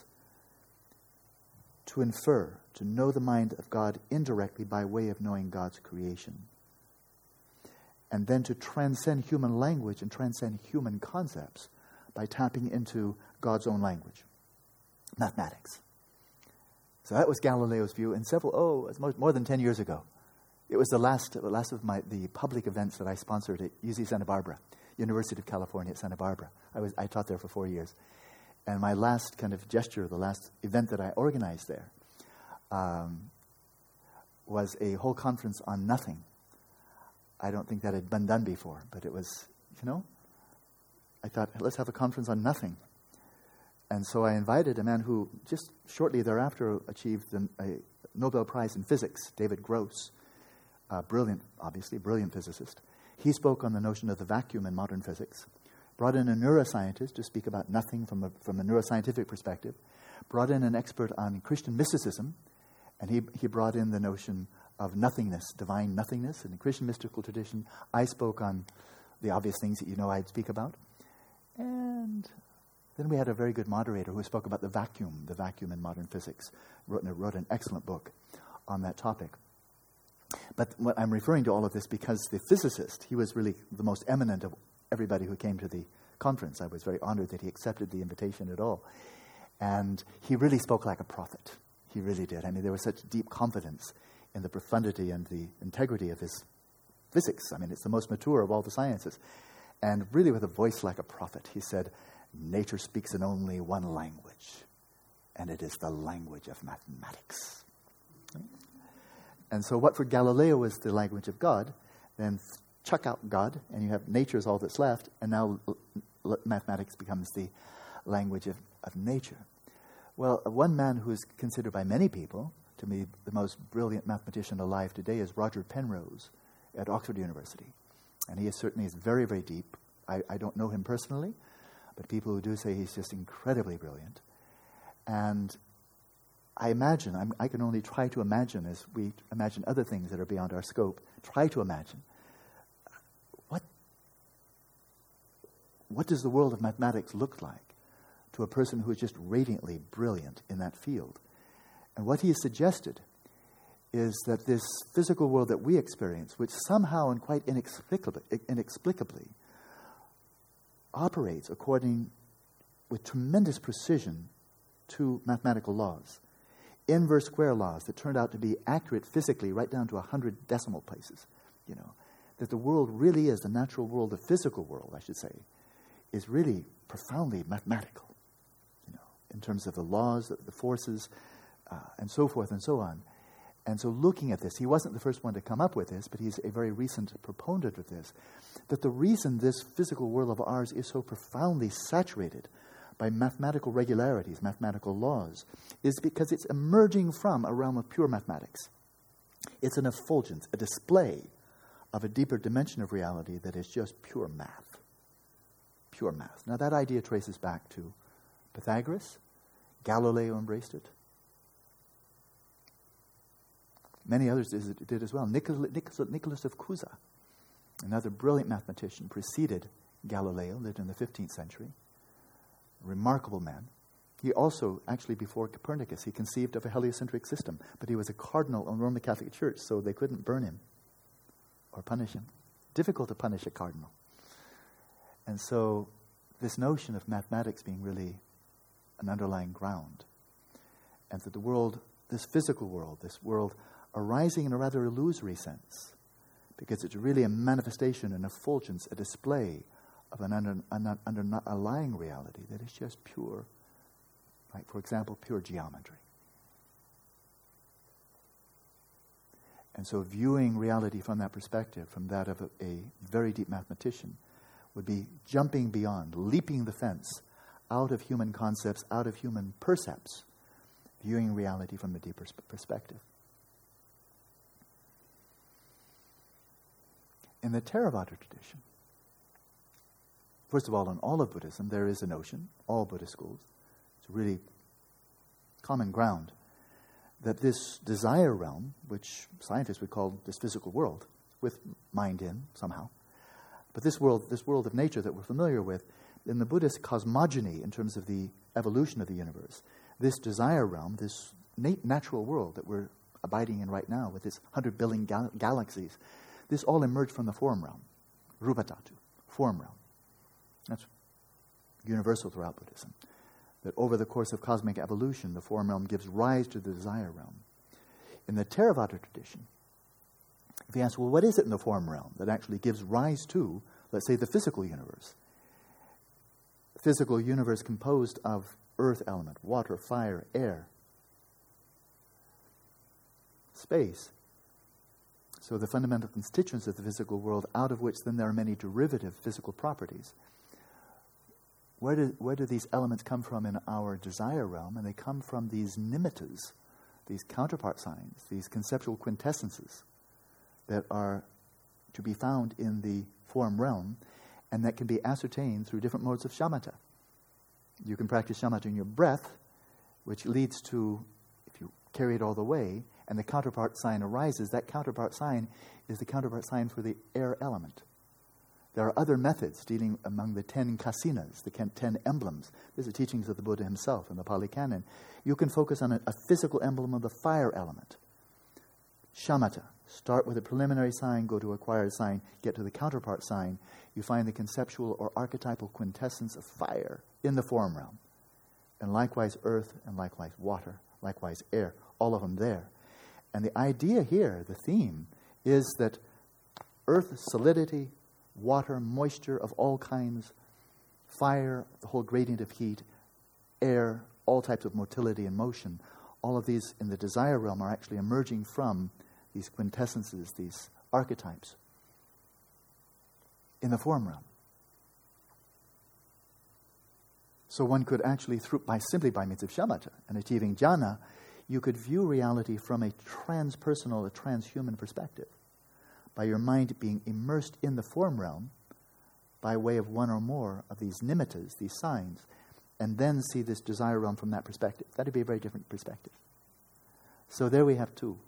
to infer, to know the mind of God indirectly by way of knowing God's creation. And then to transcend human language and transcend human concepts by tapping into God's own language, mathematics. So that was Galileo's view, and several, oh, it was more, more than ten years ago. It was the last, the last of my the public events that I sponsored at U C Santa Barbara, University of California at Santa Barbara. I was I taught there for four years. And my last kind of gesture, the last event that I organized there, um, was a whole conference on nothing. I don't think that had been done before, but it was, you know, I thought, let's have a conference on nothing. And so I invited a man who just shortly thereafter achieved the, a Nobel Prize in Physics, David Gross, a brilliant, obviously, brilliant physicist. He spoke on the notion of the vacuum in modern physics, brought in a neuroscientist to speak about nothing from a, from a neuroscientific perspective, brought in an expert on Christian mysticism, and he, he brought in the notion of nothingness, divine nothingness. In the Christian mystical tradition, I spoke on the obvious things that you know I'd speak about. And then we had a very good moderator who spoke about the vacuum, the vacuum in modern physics, wrote, wrote an excellent book on that topic. But what I'm referring to all of this because the physicist, he was really the most eminent of everybody who came to the conference. I was very honored that he accepted the invitation at all. And he really spoke like a prophet. He really did. I mean, there was such deep confidence in the profundity and the integrity of his physics. I mean, it's the most mature of all the sciences. And really with a voice like a prophet, he said, nature speaks in only one language, and it is the language of mathematics. And so what for Galileo was the language of God, then chuck out God, and you have nature is all that's left, and now l- l- mathematics becomes the language of, of nature. Well, one man who is considered by many people to be the most brilliant mathematician alive today is Roger Penrose at Oxford University. And he is certainly is very, very deep. I, I don't know him personally, but people who do say he's just incredibly brilliant. And I imagine, I'm, I can only try to imagine as we imagine other things that are beyond our scope, try to imagine what, what does the world of mathematics look like to a person who is just radiantly brilliant in that field. And what he has suggested is that this physical world that we experience, which somehow and quite inexplicably, inexplicably operates according with tremendous precision to mathematical laws, inverse square laws that turned out to be accurate physically right down to a hundred decimal places, you know, that the world really is, the natural world, the physical world, I should say, is really profoundly mathematical, you know, in terms of the laws, the forces, uh, and so forth and so on. And so looking at this, he wasn't the first one to come up with this, but he's a very recent proponent of this, that the reason this physical world of ours is so profoundly saturated by mathematical regularities, mathematical laws, is because it's emerging from a realm of pure mathematics. It's an effulgence, a display of a deeper dimension of reality that is just pure math. Pure math. Now that idea traces back to Pythagoras. Galileo embraced it. Many others did as well. Nicholas, Nicholas, Nicholas of Cusa, another brilliant mathematician, preceded Galileo, lived in the fifteenth century. A remarkable man. He also, actually before Copernicus, he conceived of a heliocentric system, but he was a cardinal of the Roman Catholic Church, so they couldn't burn him or punish him. Difficult to punish a cardinal. And so this notion of mathematics being really an underlying ground, and that the world, this physical world, this world arising in a rather illusory sense, because it's really a manifestation, an effulgence, a display of an under, an underlying reality that is just pure, right? For example, pure geometry. And so viewing reality from that perspective, from that of a, a very deep mathematician, would be jumping beyond, leaping the fence out of human concepts, out of human percepts, viewing reality from a deeper sp- perspective. In the Theravada tradition, first of all, in all of Buddhism, there is a notion, all Buddhist schools, it's really common ground, that this desire realm, which scientists would call this physical world, with mind in somehow, but this world, this world of nature that we're familiar with, in the Buddhist cosmogony, in terms of the evolution of the universe, this desire realm, this nat- natural world that we're abiding in right now with its one hundred billion gal- galaxies, this all emerged from the form realm, Rupa Dhatu, form realm. That's universal throughout Buddhism. That over the course of cosmic evolution, the form realm gives rise to the desire realm. In the Theravada tradition, if you ask, well, what is it in the form realm that actually gives rise to, let's say, the physical universe? Physical universe composed of earth element, water, fire, air, space. So the fundamental constituents of the physical world, out of which then there are many derivative physical properties. Where do, where do these elements come from in our desire realm? And they come from these nimittas, these counterpart signs, these conceptual quintessences that are to be found in the form realm, and that can be ascertained through different modes of shamatha. You can practice shamatha in your breath, which leads to, if you carry it all the way, and the counterpart sign arises, that counterpart sign is the counterpart sign for the air element. There are other methods dealing among the ten kasinas, the ten emblems. These are teachings of the Buddha himself in the Pali Canon. You can focus on a, a physical emblem of the fire element. Shamatha. Start with a preliminary sign, go to acquired sign, get to the counterpart sign. You find the conceptual or archetypal quintessence of fire in the form realm. And likewise earth, and likewise water, likewise air, all of them there. And the idea here, the theme, is that earth, solidity, water, moisture of all kinds, fire, the whole gradient of heat, air, all types of motility and motion, all of these in the desire realm are actually emerging from these quintessences, these archetypes in the form realm. So one could actually, through, by simply by means of shamatha and achieving jhana, you could view reality from a transpersonal, a transhuman perspective, by your mind being immersed in the form realm by way of one or more of these nimittas, these signs, and then see this desire realm from that perspective. That would be a very different perspective. So there we have two.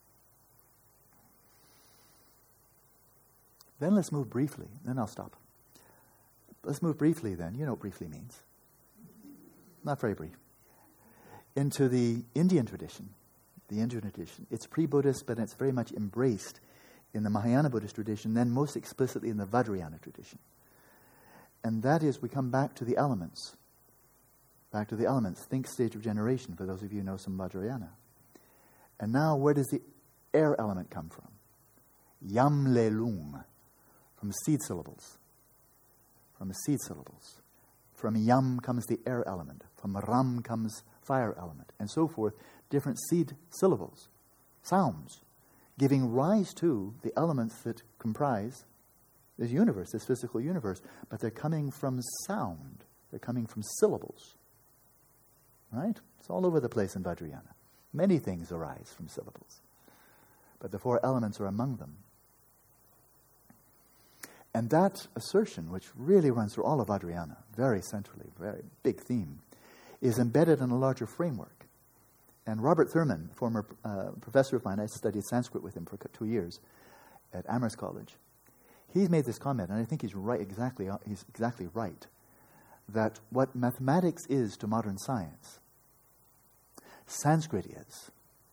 Then let's move briefly, then I'll stop. Let's move briefly then, you know what briefly means. Not very brief. Into the Indian tradition, the Indian tradition. It's pre-Buddhist, but it's very much embraced in the Mahayana Buddhist tradition, then most explicitly in the Vajrayana tradition. And that is, we come back to the elements. Back to the elements. Think stage of generation, for those of you who know some Vajrayana. And now, where does the air element come from? Yam le lung, from seed syllables. From seed syllables. From yam comes the air element. From ram comes fire element, and so forth. Different seed syllables, sounds, giving rise to the elements that comprise this universe, this physical universe. But they're coming from sound. They're coming from syllables. Right? It's all over the place in Vajrayana. Many things arise from syllables. But the four elements are among them. And that assertion, which really runs through all of Vajrayana, very centrally, very big theme, is embedded in a larger framework. And Robert Thurman, former uh, professor of mine, I studied Sanskrit with him for two years at Amherst College. He's made this comment, and I think he's right. Exactly, he's exactly right. That what mathematics is to modern science, Sanskrit is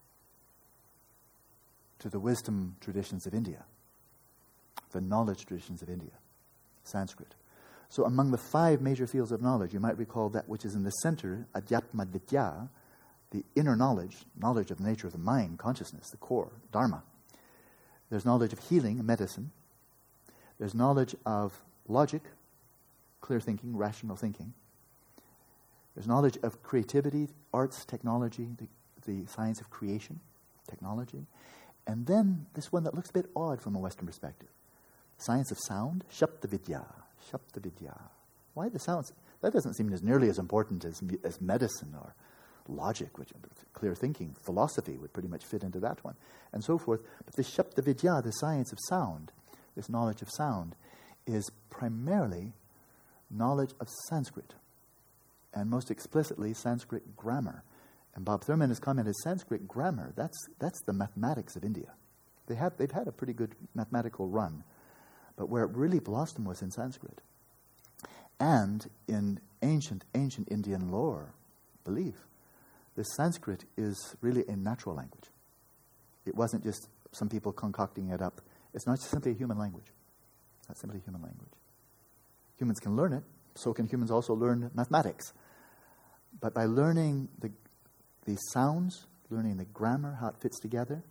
to the wisdom traditions of India, the knowledge traditions of India, Sanskrit. So among the five major fields of knowledge, you might recall that which is in the center, Adhyatma Vidya, the inner knowledge, knowledge of the nature of the mind, consciousness, the core, Dharma. There's knowledge of healing, medicine. There's knowledge of logic, clear thinking, rational thinking. There's knowledge of creativity, arts, technology, the, the science of creation, technology. And then this one that looks a bit odd from a Western perspective, science of sound, Shapta Vidya, Shapta Vidya. Why the sounds? That doesn't seem as nearly as important as as medicine or logic, which clear thinking, philosophy would pretty much fit into that one, and so forth. But the Shabda Vidya, the science of sound, this knowledge of sound, is primarily knowledge of Sanskrit, and most explicitly Sanskrit grammar. And Bob Thurman has commented, Sanskrit grammar, that's that's the mathematics of India. They have, they've had a pretty good mathematical run, but where it really blossomed was in Sanskrit. And in ancient, ancient Indian lore, belief, the Sanskrit is really a natural language. It wasn't just some people concocting it up. It's not simply a human language. It's not simply a human language. Humans can learn it, so can humans also learn mathematics. But by learning the the sounds, learning the grammar, how it fits together,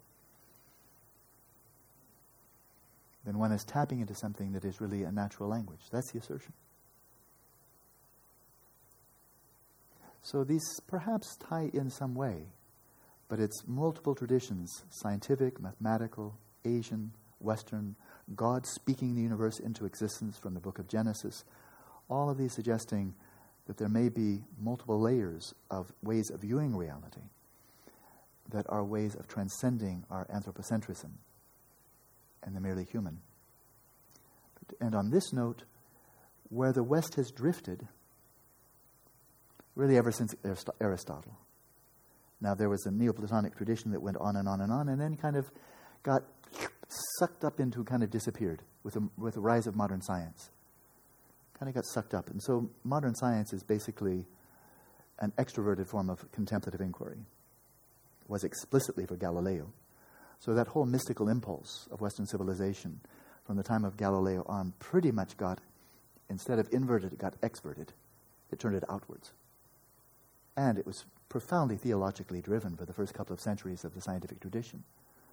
then one is tapping into something that is really a natural language. That's the assertion. So these perhaps tie in some way, but it's multiple traditions, scientific, mathematical, Asian, Western, God speaking the universe into existence from the book of Genesis, all of these suggesting that there may be multiple layers of ways of viewing reality that are ways of transcending our anthropocentrism and the merely human. And on this note, where the West has drifted, really ever since Aristotle. Now, there was a Neoplatonic tradition that went on and on and on, and then kind of got sucked up into, kind of disappeared with the, with the rise of modern science. Kind of got sucked up. And so modern science is basically an extroverted form of contemplative inquiry. It was explicitly for Galileo. So that whole mystical impulse of Western civilization from the time of Galileo on pretty much got, instead of inverted, it got exverted. It turned it outwards. And it was profoundly theologically driven for the first couple of centuries of the scientific tradition.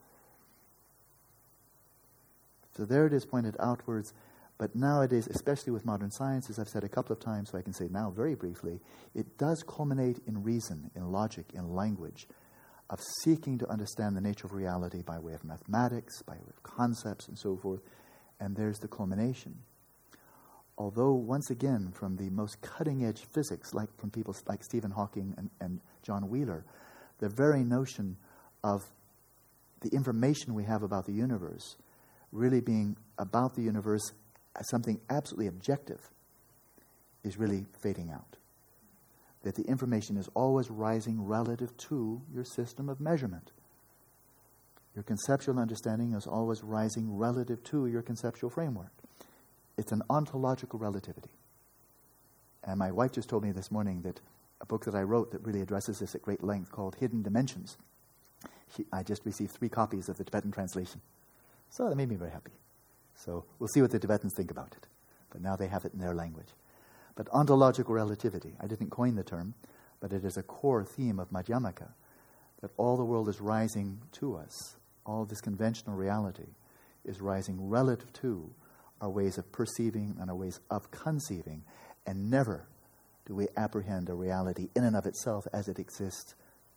So there it is pointed outwards. But nowadays, especially with modern science, as I've said a couple of times, so I can say now very briefly, it does culminate in reason, in logic, in language, of seeking to understand the nature of reality by way of mathematics, by way of concepts, and so forth. And there's the culmination. Although, once again, from the most cutting-edge physics, like from people like Stephen Hawking and, and John Wheeler, the very notion of the information we have about the universe really being about the universe as something absolutely objective is really fading out. That the information is always rising relative to your system of measurement. Your conceptual understanding is always rising relative to your conceptual framework. It's an ontological relativity. And my wife just told me this morning that a book that I wrote that really addresses this at great length called Hidden Dimensions. She, I just received three copies of the Tibetan translation. So that made me very happy. So we'll see what the Tibetans think about it. But now they have it in their language. But ontological relativity, I didn't coin the term, but it is a core theme of Madhyamaka, that all the world is rising to us. All this conventional reality is rising relative to our ways of perceiving and our ways of conceiving. And never do we apprehend a reality in and of itself as it exists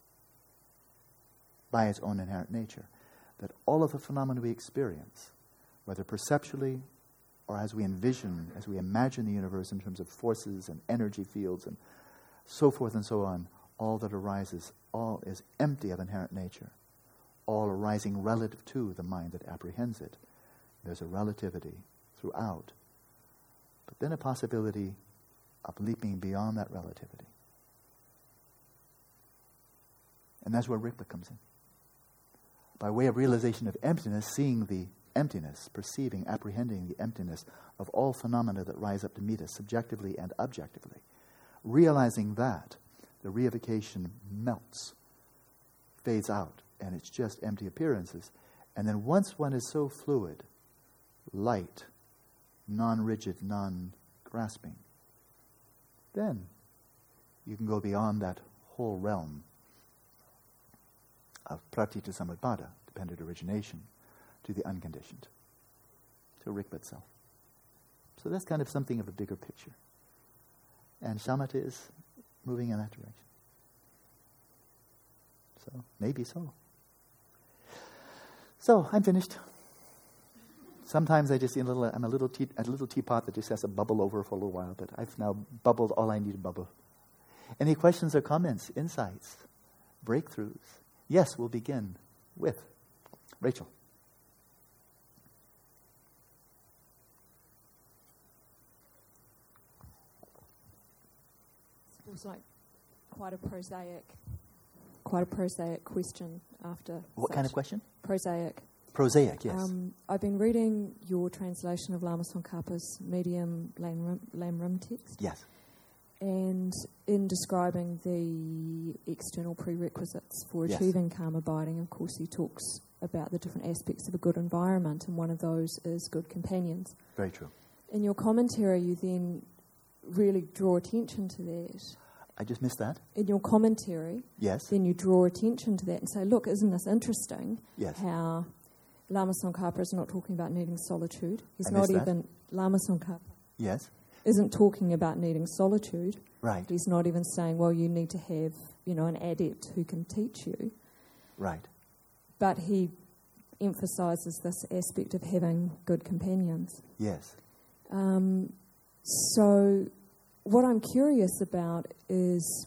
by its own inherent nature. That all of the phenomena we experience, whether perceptually or as we envision, as we imagine the universe in terms of forces and energy fields and so forth and so on, all that arises, all is empty of inherent nature, all arising relative to the mind that apprehends it. There's a relativity throughout, but then a possibility of leaping beyond that relativity. And that's where Rigpa comes in. By way of realization of emptiness, seeing the emptiness, perceiving, apprehending the emptiness of all phenomena that rise up to meet us, subjectively and objectively. Realizing that, the reification melts, fades out, and it's just empty appearances. And then once one is so fluid, light, non-rigid, non-grasping, then you can go beyond that whole realm of pratitya samutpada, dependent origination, to the unconditioned, to Rigpa itself. So that's kind of something of a bigger picture. And shamatha is moving in that direction. So, maybe so. So, I'm finished. Sometimes I just see a little, I'm a little, tea, a little teapot that just has to bubble over for a little while, but I've now bubbled all I need to bubble. Any questions or comments, insights, breakthroughs? Yes, we'll begin with Rachel. Feels like quite a prosaic, quite a prosaic question after. What kind of question? Prosaic. Prosaic, yes. Um, I've been reading your translation of Lama Tsongkhapa's Medium Lam Rim text. Yes. And in describing the external prerequisites for Yes. achieving calm abiding, of course, he talks about the different aspects of a good environment, and one of those is good companions. Very true. In your commentary, you then really draw attention to that. I just missed that. In your commentary, Yes. then you draw attention to that and say, look, isn't this interesting? Yes. How Lama Tsongkhapa is not talking about needing solitude. He's I not missed that. even, Lama Tsongkhapa Yes. isn't talking about needing solitude. Right. He's not even saying, well, you need to have, you know, an adept who can teach you. Right. But he emphasises this aspect of having good companions. Yes. Um, so what I'm curious about is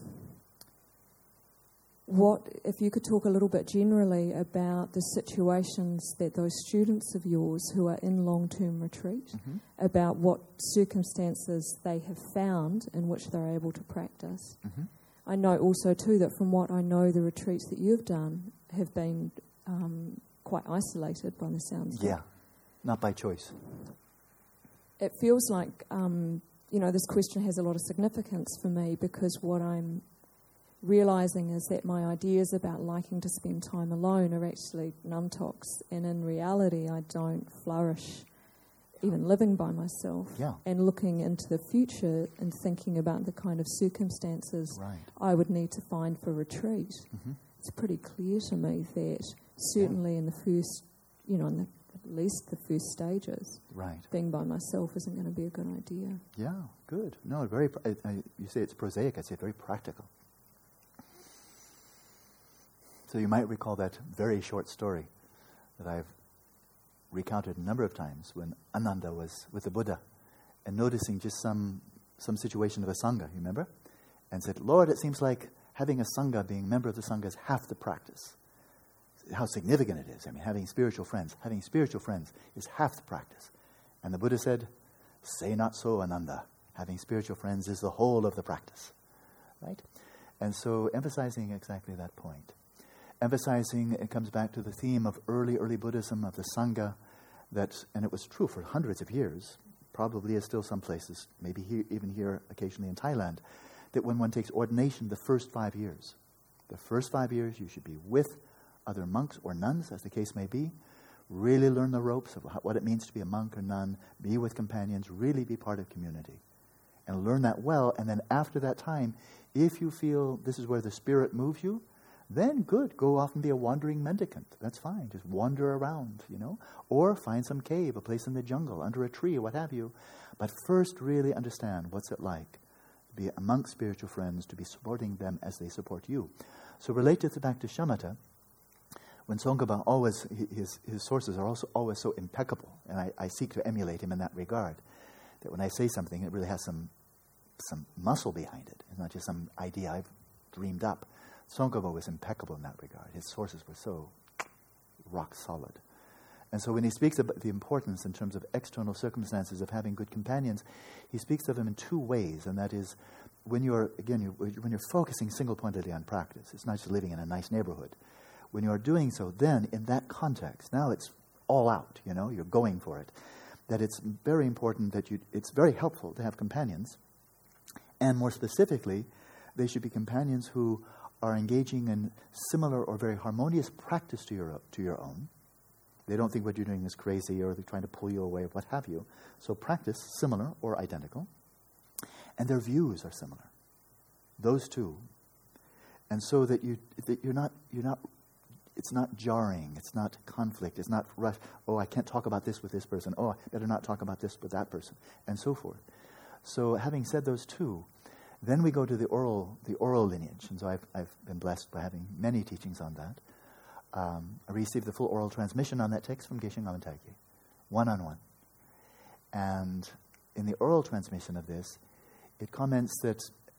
what, if you could talk a little bit generally about the situations that those students of yours who are in long-term retreat, Mm-hmm. about what circumstances they have found in which they're able to practice. Mm-hmm. I know also too that from what I know, the retreats that you've done have been um, quite isolated by the sounds of it. Yeah. Not by choice. It feels like, um, you know, this question has a lot of significance for me, because what I'm realising is that my ideas about liking to spend time alone are actually numtoks, and in reality I don't flourish even living by myself. Yeah. And looking into the future and thinking about the kind of circumstances Right. I would need to find for retreat, Mm-hmm. it's pretty clear to me that certainly in the first, you know, in the, at least the first stages, Right. being by myself isn't going to be a good idea. Yeah. Good. No, very. Pr- I, I, you say it's prosaic. I say very practical. So you might recall that very short story that I've recounted a number of times when Ananda was with the Buddha and noticing just some some situation of a Sangha, you remember? And said, Lord, it seems like having a Sangha, being a member of the Sangha, is half the practice. How significant it is. I mean, having spiritual friends. Having spiritual friends is half the practice. And the Buddha said, say not so, Ananda. Having spiritual friends is the whole of the practice. Right? And so emphasizing exactly that point. Emphasizing, it comes back to the theme of early, early Buddhism, of the Sangha, that, and it was true for hundreds of years, probably is still some places, maybe here, even here occasionally in Thailand, that when one takes ordination, the first five years, the first five years you should be with other monks or nuns, as the case may be, really learn the ropes of what it means to be a monk or nun, be with companions, really be part of community, and learn that well. And then after that time, if you feel this is where the Spirit moves you, then good, go off and be a wandering mendicant. That's fine. Just wander around, you know. Or find some cave, a place in the jungle, under a tree, or what have you. But first really understand what's it like to be amongst spiritual friends, to be supporting them as they support you. So relate this back to Shamatha. When Tsongkhapa always, his, his sources are also always so impeccable, and I, I seek to emulate him in that regard, that when I say something, it really has some some muscle behind it. It's not just some idea I've dreamed up. Tsongkhapa was impeccable in that regard. His sources were so rock solid. And so when he speaks about the importance in terms of external circumstances of having good companions, he speaks of them in two ways, and that is when you're, again, you, when you're focusing single-pointedly on practice, it's not just living in a nice neighborhood. When you're doing so, then in that context, now it's all out, you know, you're going for it, that it's very important that you, it's very helpful to have companions, and more specifically, they should be companions who are engaging in similar or very harmonious practice to your to your own. They don't think what you're doing is crazy, or they're trying to pull you away, or what have you. So practice similar or identical, and their views are similar. Those two, and so that you that you're not you're not. It's not jarring. It's not conflict. It's not rush. Oh, I can't talk about this with this person. Oh, I better not talk about this with that person, and so forth. So, having said those two, then we go to the oral, the oral lineage, and so I've I've been blessed by having many teachings on that. Um, I received the full oral transmission on that text from Geshe Ngavantaike, one on one, and in the oral transmission of this, it comments that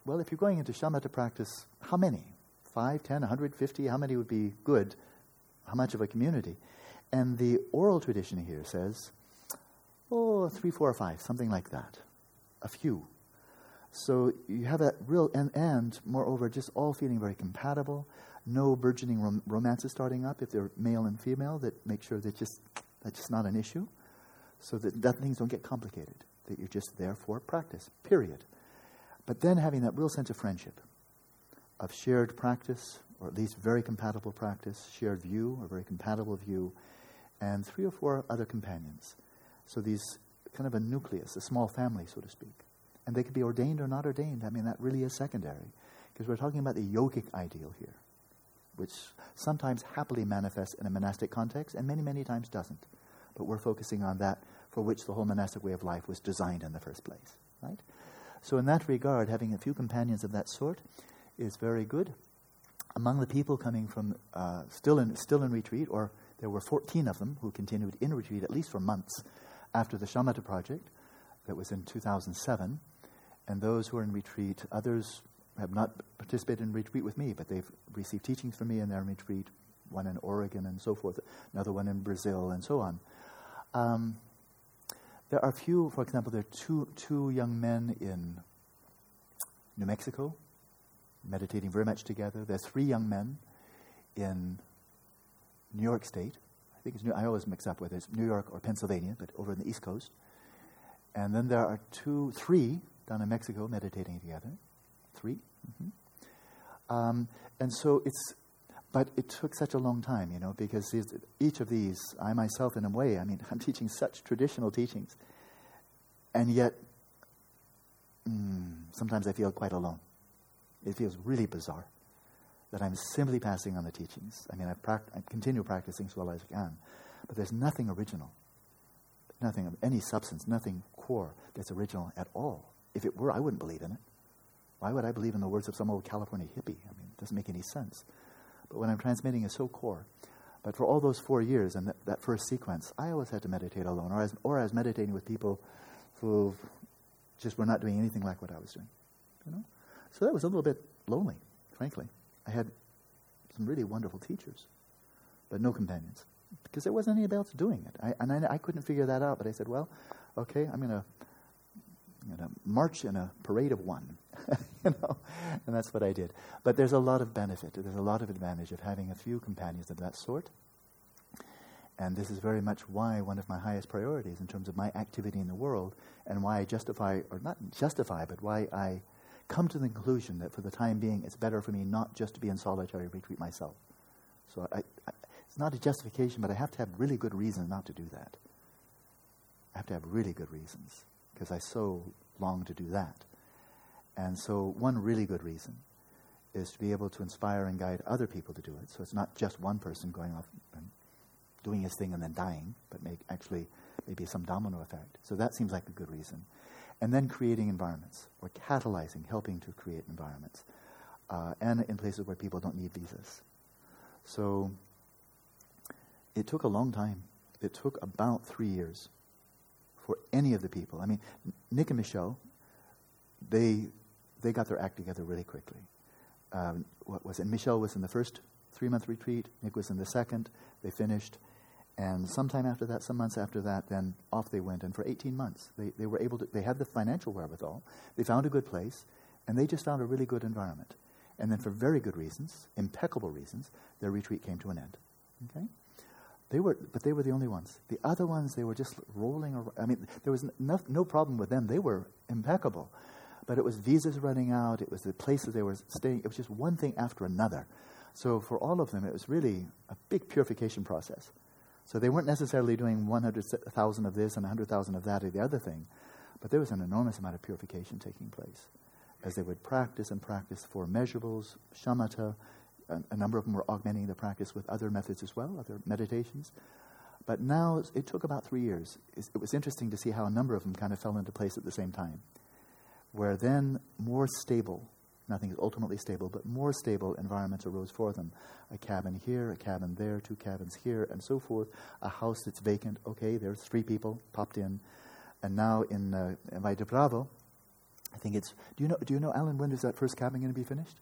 well, if you're going into shamatha practice, how many? Five, ten, one hundred fifty? How many would be good? How much of a community? And the oral tradition here says, oh, three, four, or five, something like that. A few. So you have that real, and, and moreover, just all feeling very compatible. No burgeoning rom- romances starting up if they're male and female, that make sure that just that's just not an issue. So that, that things don't get complicated. That you're just there for practice, period. But then having that real sense of friendship, of shared practice, or at least very compatible practice, shared view, or very compatible view, and three or four other companions. So these kind of a nucleus, a small family, so to speak. And they could be ordained or not ordained. I mean, that really is secondary. Because we're talking about the yogic ideal here, which sometimes happily manifests in a monastic context, and many, many times doesn't. But we're focusing on that for which the whole monastic way of life was designed in the first place, right? So in that regard, having a few companions of that sort is very good. Among the people coming from uh, still in still in retreat, or there were fourteen of them who continued in retreat at least for months after the Shamatha project, that was in two thousand seven, and those who are in retreat, others have not participated in retreat with me, but they've received teachings from me in their retreat, one in Oregon and so forth, another one in Brazil and so on. Um, there are few, for example, there are two, two young men in New Mexico, meditating very much together. There are three young men in New York State. I think it's New, I always mix up whether it's New York or Pennsylvania, but over in the East Coast. And then there are two, three down in Mexico meditating together. Three. Mm-hmm. Um, and so it's, but it took such a long time, you know, because each of these, I myself in a way, I mean, I'm teaching such traditional teachings, and yet mm, sometimes I feel quite alone. It feels really bizarre that I'm simply passing on the teachings. I mean, I, pract- I continue practicing as well as I can, but there's nothing original, nothing of any substance, nothing core that's original at all. If it were, I wouldn't believe in it. Why would I believe in the words of some old California hippie? I mean, it doesn't make any sense. But what I'm transmitting is so core. But for all those four years and that, that first sequence, I always had to meditate alone, or, as, or I was meditating with people who just were not doing anything like what I was doing. You know, so that was a little bit lonely, frankly. I had some really wonderful teachers, but no companions, because there wasn't anybody else doing it. I, and I, I couldn't figure that out. But I said, well, okay, I'm going to I'm going to march in a parade of one, you know, and that's what I did. But there's a lot of benefit, there's a lot of advantage of having a few companions of that sort. And this is very much why one of my highest priorities in terms of my activity in the world, and why I justify, or not justify, but why I come to the conclusion that for the time being it's better for me not just to be in solitary retreat myself. So I, I, it's not a justification, but I have to have really good reason not to do that. I have to have really good reasons, because I so long to do that. And so one really good reason is to be able to inspire and guide other people to do it. So it's not just one person going off and doing his thing and then dying, but make actually maybe some domino effect. So that seems like a good reason. And then creating environments, or catalyzing, helping to create environments, uh, and in places where people don't need visas. So it took a long time. It took about three years for any of the people. I mean, Nick and Michelle, they they got their act together really quickly. Um, what was it? Michelle was in the first three-month retreat. Nick was in the second. They finished. And sometime after that, some months after that, then off they went. And for eighteen months, they, they were able to, they had the financial wherewithal. They found a good place, and they just found a really good environment. And then for very good reasons, impeccable reasons, their retreat came to an end. Okay? They were, but they were the only ones. The other ones, they were just rolling around. I mean, there was no, no problem with them. They were impeccable. But it was visas running out. It was the places they were staying. It was just one thing after another. So for all of them, it was really a big purification process. So they weren't necessarily doing one hundred thousand of this and one hundred thousand of that or the other thing. But there was an enormous amount of purification taking place as they would practice and practice for measurables, shamatha. A, a number of them were augmenting the practice with other methods as well, other meditations. But now it took about three years. It was interesting to see how a number of them kind of fell into place at the same time, where then more stable, nothing is ultimately stable, but more stable environments arose for them. A cabin here, a cabin there, two cabins here, and so forth. A house that's vacant. Okay, there's three people popped in. And now in, uh, in Valle de Bravo, I think it's, do you know, do you know, Alan, when is that first cabin going to be finished?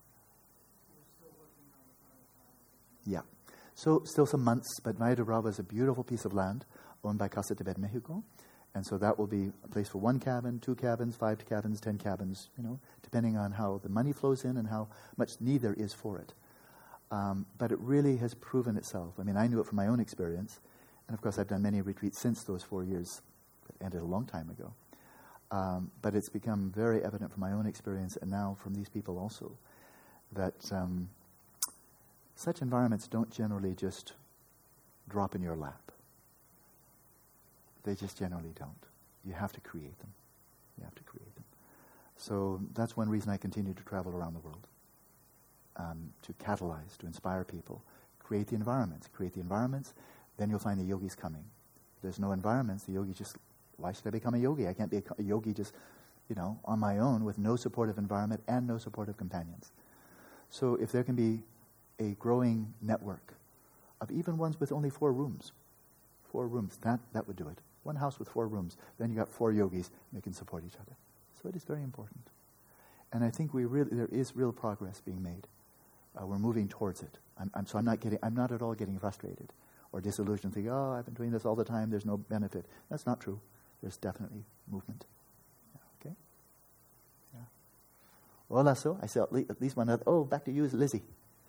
Yeah. So still some months, but Valle de Bravo is a beautiful piece of land owned by Casa Tibet Mexico. And so that will be a place for one cabin, two cabins, five cabins, ten cabins, you know, depending on how the money flows in and how much need there is for it. Um, but it really has proven itself. I mean, I knew it from my own experience. And of course, I've done many retreats since those four years that ended a long time ago. Um, but it's become very evident from my own experience and now from these people also that um, such environments don't generally just drop in your lap. They just generally don't. You have to create them. You have to create them. So that's one reason I continue to travel around the world, um, to catalyze, to inspire people. Create the environments. Create the environments, then you'll find the yogis coming. If there's no environments, the yogi just, why should I become a yogi? I can't be a, a yogi just, you know, on my own with no supportive environment and no supportive companions. So if there can be a growing network of even ones with only four rooms, four rooms, that, that would do it. One house with four rooms. Then you got four yogis, and they can support each other. So it is very important. And I think we really there is real progress being made. Uh, we're moving towards it. I'm, I'm, so I'm not getting. I'm not at all getting frustrated or disillusioned, thinking, "Oh, I've been doing this all the time. There's no benefit." That's not true. There's definitely movement. Yeah, okay. Yeah. Hola, so I saw at least, at least one other. Oh, back to you, Lizzie.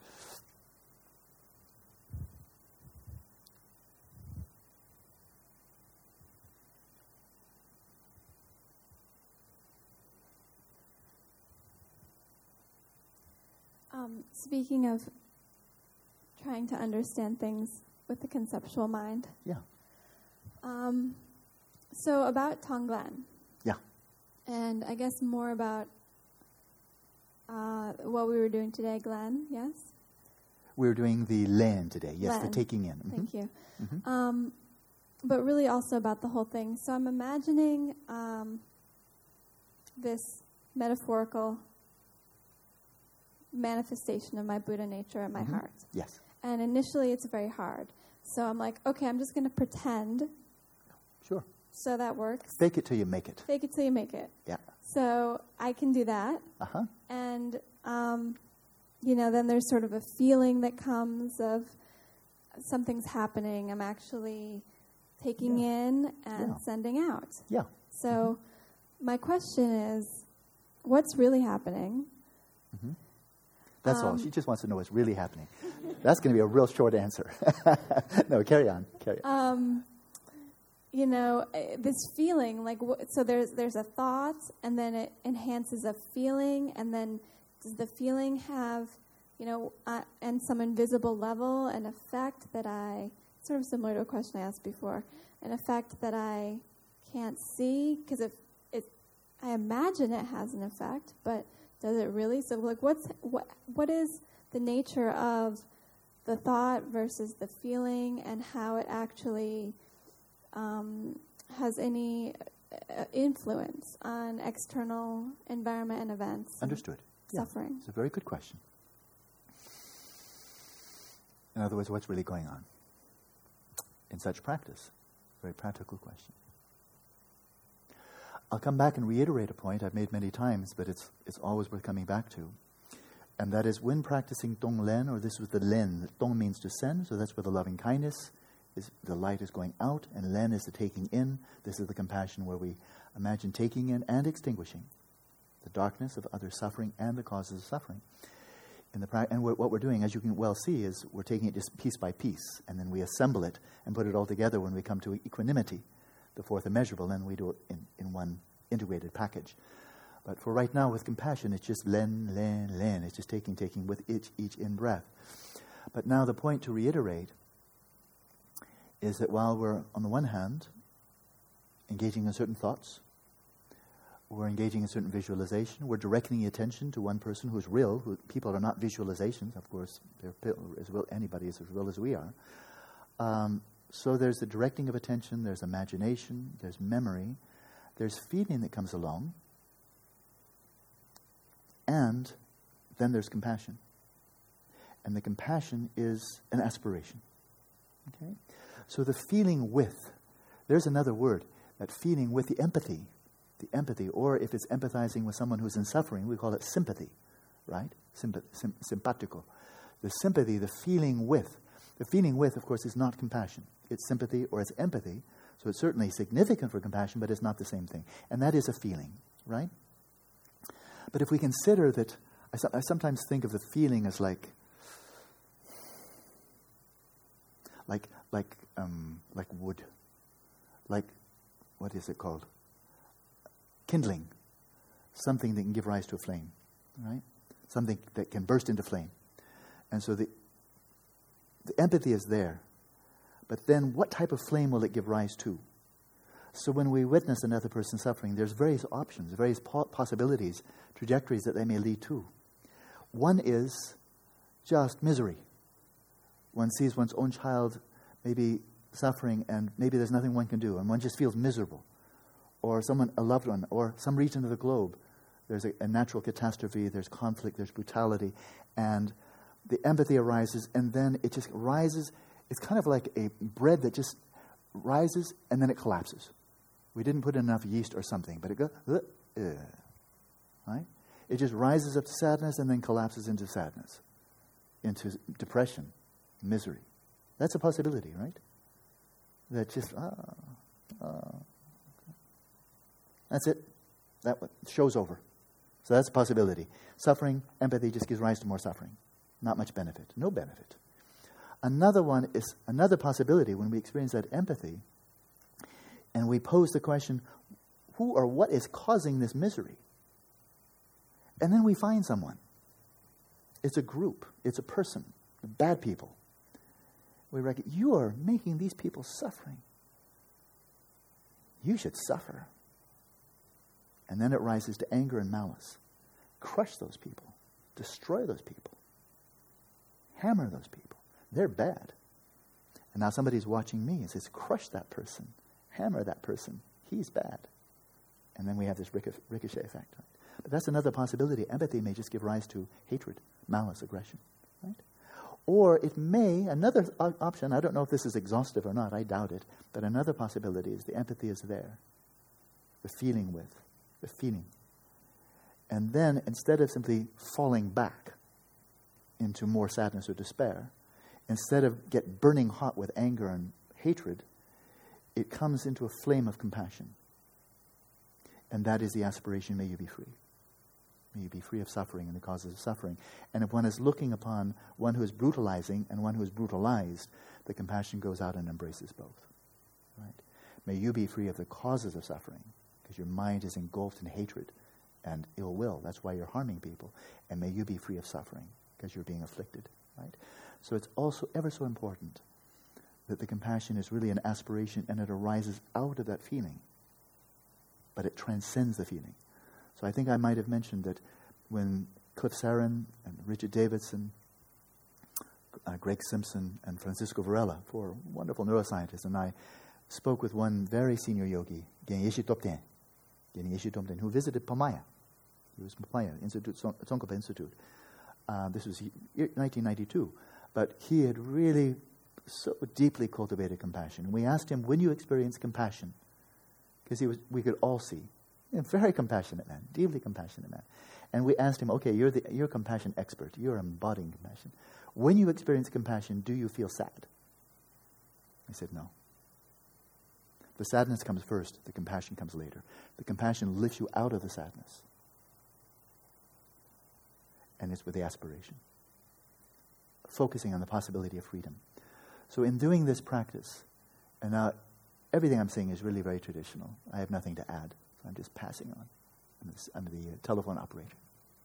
Um, speaking of trying to understand things with the conceptual mind. Yeah. Um, so about Tonglen. Yeah. And I guess more about uh, what we were doing today, Glenn, yes? We're doing the Len today, yes, Len. the taking in. Mm-hmm. Thank you. Mm-hmm. Um, but really also about the whole thing. So I'm imagining um, this metaphorical manifestation of my Buddha nature in my mm-hmm. heart. Yes. And initially it's very hard. So I'm like, okay, I'm just going to pretend. Sure. So that works. Fake it till you make it. Fake it till you make it. Yeah. So I can do that. Uh-huh. And, um, you know, then there's sort of a feeling that comes of something's happening. I'm actually taking yeah. in and yeah. sending out. Yeah. So mm-hmm. my question is, what's really happening? Mm-hmm. That's um, all. She just wants to know what's really happening. That's going to be a real short answer. No, carry on. Carry on. Um, you know, this feeling, like, so there's there's a thought, and then it enhances a feeling, and then does the feeling have, you know, uh, and some invisible level, an effect that I, sort of similar to a question I asked before, an effect that I can't see, because if it, I imagine it has an effect, but does it really? So, like, what's what? What is the nature of the thought versus the feeling, and how it actually um, has any uh, influence on external environment and events? Understood. And suffering. Yeah. It's a very good question. In other words, what's really going on in such practice? Very practical question. I'll come back and reiterate a point I've made many times, but it's it's always worth coming back to. And that is when practicing Tonglen, or this was the Len. Tong means to send, so that's where the loving kindness is. The light is going out, and Len is the taking in. This is the compassion where we imagine taking in and extinguishing the darkness of other suffering and the causes of suffering. In the pra- and we're, what we're doing, as you can well see, is we're taking it just piece by piece, and then we assemble it and put it all together when we come to equanimity, the fourth immeasurable, and we do it in, in one integrated package. But for right now, with compassion, it's just len, len, len. It's just taking, taking with each, each in-breath. But now the point to reiterate is that while we're, on the one hand, engaging in certain thoughts, we're engaging in certain visualization, we're directing the attention to one person who's real. Who, people are not visualizations, of course. They're as real, anybody is as real as we are. Um, so there's the directing of attention, there's imagination, there's memory, there's feeling that comes along, and then there's compassion. And the compassion is an aspiration. Okay? So the feeling with, there's another word, that feeling with, the empathy. the empathy, or if it's empathizing with someone who's in suffering, we call it sympathy, right? Sympa- sim- simpatico. The sympathy, the feeling with. The feeling with, of course, is not compassion. It's sympathy or it's empathy. So it's certainly significant for compassion, but it's not the same thing. And that is a feeling, right? But if we consider that, I, so, I sometimes think of the feeling as like, like, like, um, like wood, like, what is it called? Kindling, something that can give rise to a flame, right? Something that can burst into flame. And so the the empathy is there. But then what type of flame will it give rise to? So when we witness another person suffering, there's various options, various po- possibilities, trajectories that they may lead to. One is just misery. One sees one's own child maybe suffering and maybe there's nothing one can do and one just feels miserable. Or someone, a loved one, or some region of the globe, there's a, a natural catastrophe, there's conflict, there's brutality, and the empathy arises, and then it just rises. It's kind of like a bread that just rises, and then it collapses. We didn't put in enough yeast or something, but it goes, uh, uh, right? It just rises up to sadness and then collapses into sadness, into depression, misery. That's a possibility, right? That just, ah, ah. That's it. That show's over. So that's a possibility. Suffering, empathy just gives rise to more suffering. Not much benefit. No benefit. Another one is another possibility when we experience that empathy and we pose the question, who or what is causing this misery? And then we find someone. It's a group. It's a person. Bad people. We reckon, you are making these people suffering. You should suffer. And then it rises to anger and malice. Crush those people. Destroy those people. Hammer those people. They're bad. And now somebody's watching me and says, crush that person. Hammer that person. He's bad. And then we have this ricochet effect. Right? But that's another possibility. Empathy may just give rise to hatred, malice, aggression. Right? Or it may, another option, I don't know if this is exhaustive or not, I doubt it, but another possibility is the empathy is there. The feeling with. The feeling. And then instead of simply falling back into more sadness or despair, instead of get burning hot with anger and hatred, it comes into a flame of compassion. And that is the aspiration, may you be free. May you be free of suffering and the causes of suffering. And if one is looking upon one who is brutalizing and one who is brutalized, the compassion goes out and embraces both. Right? May you be free of the causes of suffering, because your mind is engulfed in hatred and ill will. That's why you're harming people. And may you be free of suffering, because you're being afflicted, right? So it's also ever so important that the compassion is really an aspiration and it arises out of that feeling, but it transcends the feeling. So I think I might have mentioned that when Cliff Sarin and Richard Davidson, uh, Greg Simpson, and Francisco Varela, four wonderful neuroscientists, and I spoke with one very senior yogi, Genyeshi Topten, Genyeshi Topten, who visited Pamaya. He was Pamaya Institute, Tsongkhapa Institute. Uh, this was nineteen ninety-two. But he had really so deeply cultivated compassion. And we asked him, when you experience compassion, because he was, we could all see, a very compassionate man, deeply compassionate man. And we asked him, okay, you're the you're a compassion expert. You're embodying compassion. When you experience compassion, do you feel sad? He said, no. The sadness comes first. The compassion comes later. The compassion lifts you out of the sadness. And it's with the aspiration. Focusing on the possibility of freedom. So in doing this practice, and now everything I'm saying is really very traditional. I have nothing to add. So I'm just passing on. I'm the, I'm the uh, telephone operator.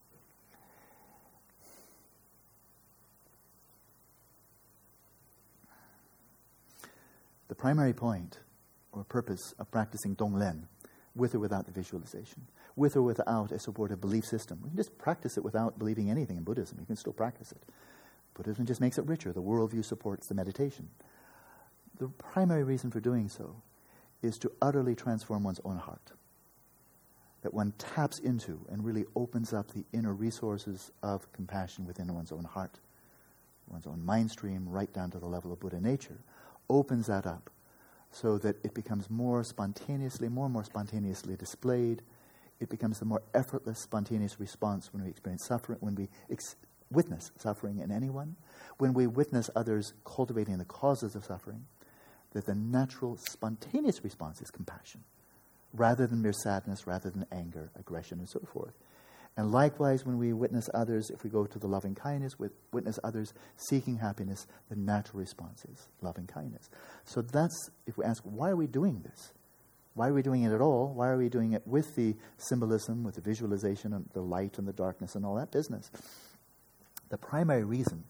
The primary point or purpose of practicing Donglen, with or without the visualization, with or without a supportive belief system. We can just practice it without believing anything in Buddhism. You can still practice it. Buddhism just makes it richer. The worldview supports the meditation. The primary reason for doing so is to utterly transform one's own heart. That one taps into and really opens up the inner resources of compassion within one's own heart, one's own mind stream, right down to the level of Buddha nature. Opens that up so that it becomes more spontaneously, more and more spontaneously displayed. It becomes the more effortless, spontaneous response when we experience suffering, when we ex- witness suffering in anyone, when we witness others cultivating the causes of suffering, that the natural, spontaneous response is compassion, rather than mere sadness, rather than anger, aggression, and so forth. And likewise, when we witness others, if we go to the loving kindness, we witness others seeking happiness, the natural response is loving kindness. So that's, if we ask, why are we doing this? Why are we doing it at all? Why are we doing it with the symbolism, with the visualization, and the light and the darkness and all that business? The primary reason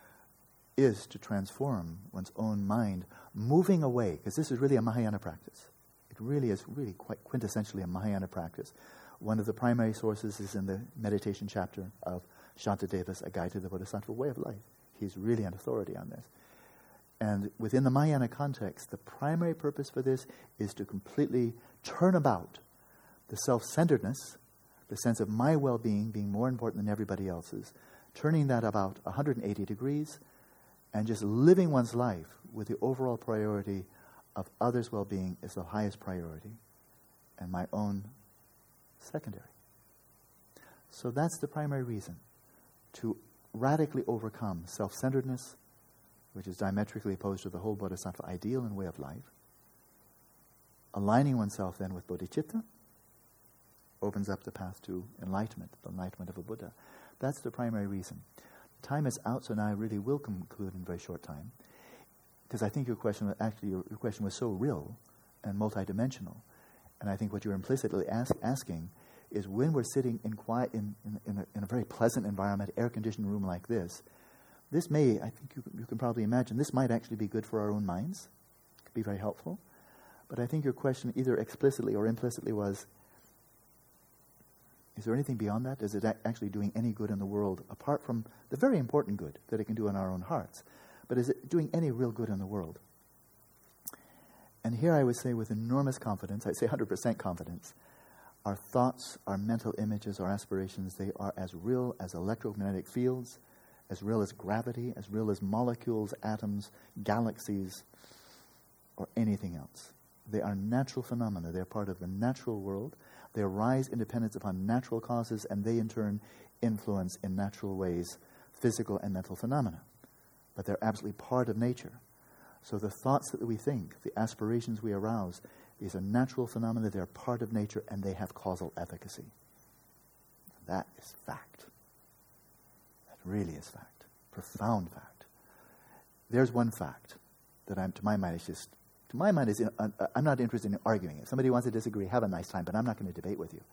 is to transform one's own mind, moving away, because this is really a Mahayana practice. It really is really quite quintessentially a Mahayana practice. One of the primary sources is in the meditation chapter of Shantadeva's A Guide to the Bodhisattva Way of Life. He's really an authority on this. And within the Mahayana context, the primary purpose for this is to completely turn about the self-centeredness, the sense of my well-being being more important than everybody else's, turning that about one hundred eighty degrees, and just living one's life with the overall priority of others' well-being is the highest priority, and my own secondary. So that's the primary reason, to radically overcome self-centeredness, which is diametrically opposed to the whole Bodhisattva ideal and way of life. Aligning oneself then with bodhicitta opens up the path to enlightenment, the enlightenment of a Buddha. That's the primary reason. Time is out, so now I really will conclude in a very short time, because I think your question, actually your, your question was so real and multidimensional. And I think what you're implicitly ask, asking is, when we're sitting in quiet, in, in, in, a, in a very pleasant environment, air-conditioned room like this, this may, I think you, you can probably imagine, this might actually be good for our own minds. It could be very helpful. But I think your question, either explicitly or implicitly, was, is there anything beyond that? Is it a- actually doing any good in the world, apart from the very important good that it can do in our own hearts? But is it doing any real good in the world? And here I would say with enormous confidence, I'd say one hundred percent confidence, our thoughts, our mental images, our aspirations, they are as real as electromagnetic fields, as real as gravity, as real as molecules, atoms, galaxies, or anything else. They are natural phenomena. They're part of the natural world. They arise independent upon natural causes, and they in turn influence in natural ways physical and mental phenomena. But they're absolutely part of nature. So the thoughts that we think, the aspirations we arouse, these are natural phenomena. They're part of nature, and they have causal efficacy. That is fact. That really is fact. Profound fact. There's one fact that I'm, to my mind, is just, to my mind, is in, uh, I'm not interested in arguing it. Somebody wants to disagree, have a nice time, but I'm not going to debate with you.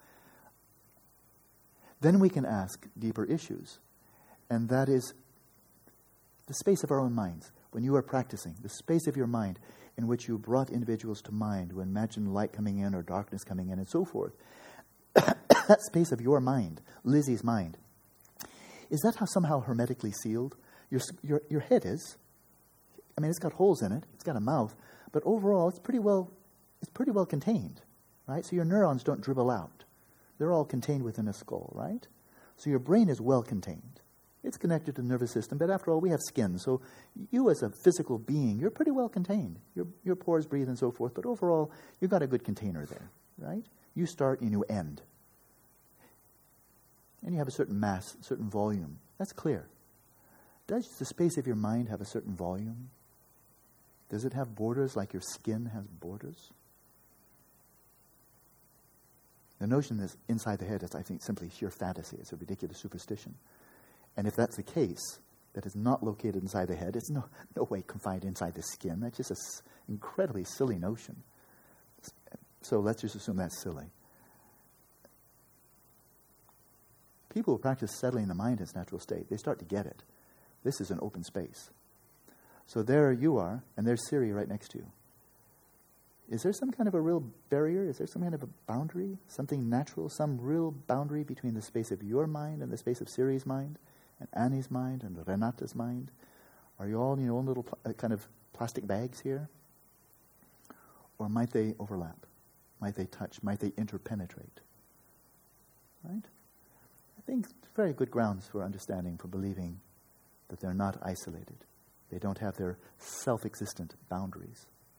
Then we can ask deeper issues, and that is the space of our own minds. When you are practicing, the space of your mind in which you brought individuals to mind, who imagine light coming in or darkness coming in and so forth, that space of your mind, Lizzie's mind, is that how somehow hermetically sealed? Your, your, your head is. I mean, it's got holes in it, it's got a mouth, but overall it's pretty well, it's pretty well contained, right? So your neurons don't dribble out. They're all contained within a skull, right? So your brain is well contained. It's connected to the nervous system, but after all, we have skin. So you as a physical being, you're pretty well contained. Your, your pores breathe and so forth, but overall, you've got a good container there, right? You start and you end. And you have a certain mass, certain volume. That's clear. Does the space of your mind have a certain volume? Does it have borders like your skin has borders? The notion is inside the head is, I think, simply sheer fantasy. It's a ridiculous superstition. And if that's the case, that is not located inside the head, it's no, no way confined inside the skin. That's just an s- incredibly silly notion. So let's just assume that's silly. People who practice settling the mind in its natural state, they start to get it. This is an open space. So there you are, and there's Siri right next to you. Is there some kind of a real barrier? Is there some kind of a boundary? Something natural, some real boundary between the space of your mind and the space of Siri's mind, and Annie's mind, and Renata's mind? Are you all in your own little pl- uh, kind of plastic bags here? Or might they overlap? Might they touch? Might they interpenetrate? Right? I think very good grounds for understanding, for believing that they're not isolated. They don't have their self-existent boundaries.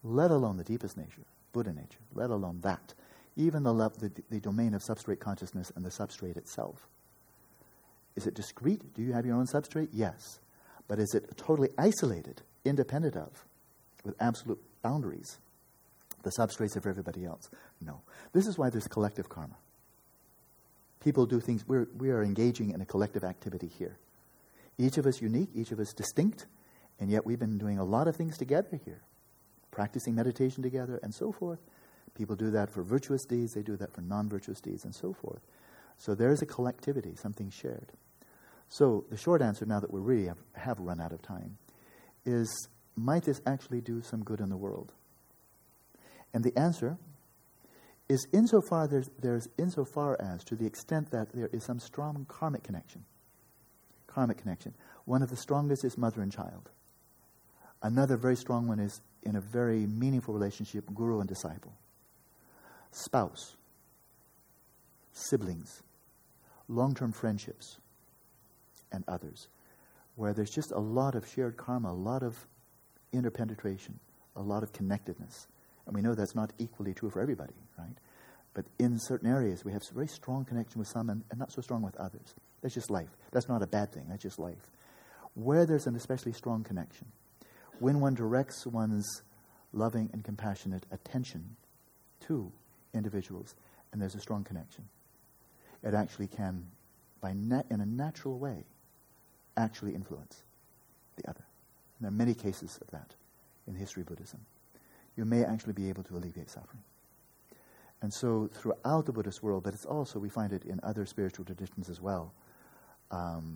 let alone the deepest nature, Buddha nature, let alone that, even the, le- the, the domain of substrate consciousness and the substrate itself. Is it discrete? Do you have your own substrate? Yes. But is it totally isolated, independent of, with absolute boundaries, the substrates of everybody else? No. This is why there's collective karma. People do things, we're, we are engaging in a collective activity here. Each of us unique, each of us distinct, and yet we've been doing a lot of things together here, practicing meditation together and so forth. People do that for virtuous deeds, they do that for non-virtuous deeds and so forth. So there is a collectivity, something shared. So the short answer, now that we really have, have run out of time, is might this actually do some good in the world? And the answer is insofar there's, there's insofar as to the extent that there is some strong karmic connection. Karmic connection. One of the strongest is mother and child. Another very strong one is in a very meaningful relationship, guru and disciple. Spouse. Siblings. Long-term friendships. And others. Where there's just a lot of shared karma, a lot of interpenetration, a lot of connectedness. And we know that's not equally true for everybody, right? But in certain areas, we have very strong connection with some and, and not so strong with others. That's just life. That's not a bad thing. That's just life. Where there's an especially strong connection, when one directs one's loving and compassionate attention to individuals, and there's a strong connection, it actually can, by nat- in a natural way, actually influence the other. And there are many cases of that in the history of Buddhism. You may actually be able to alleviate suffering. And so throughout the Buddhist world, but it's also, we find it in other spiritual traditions as well, um,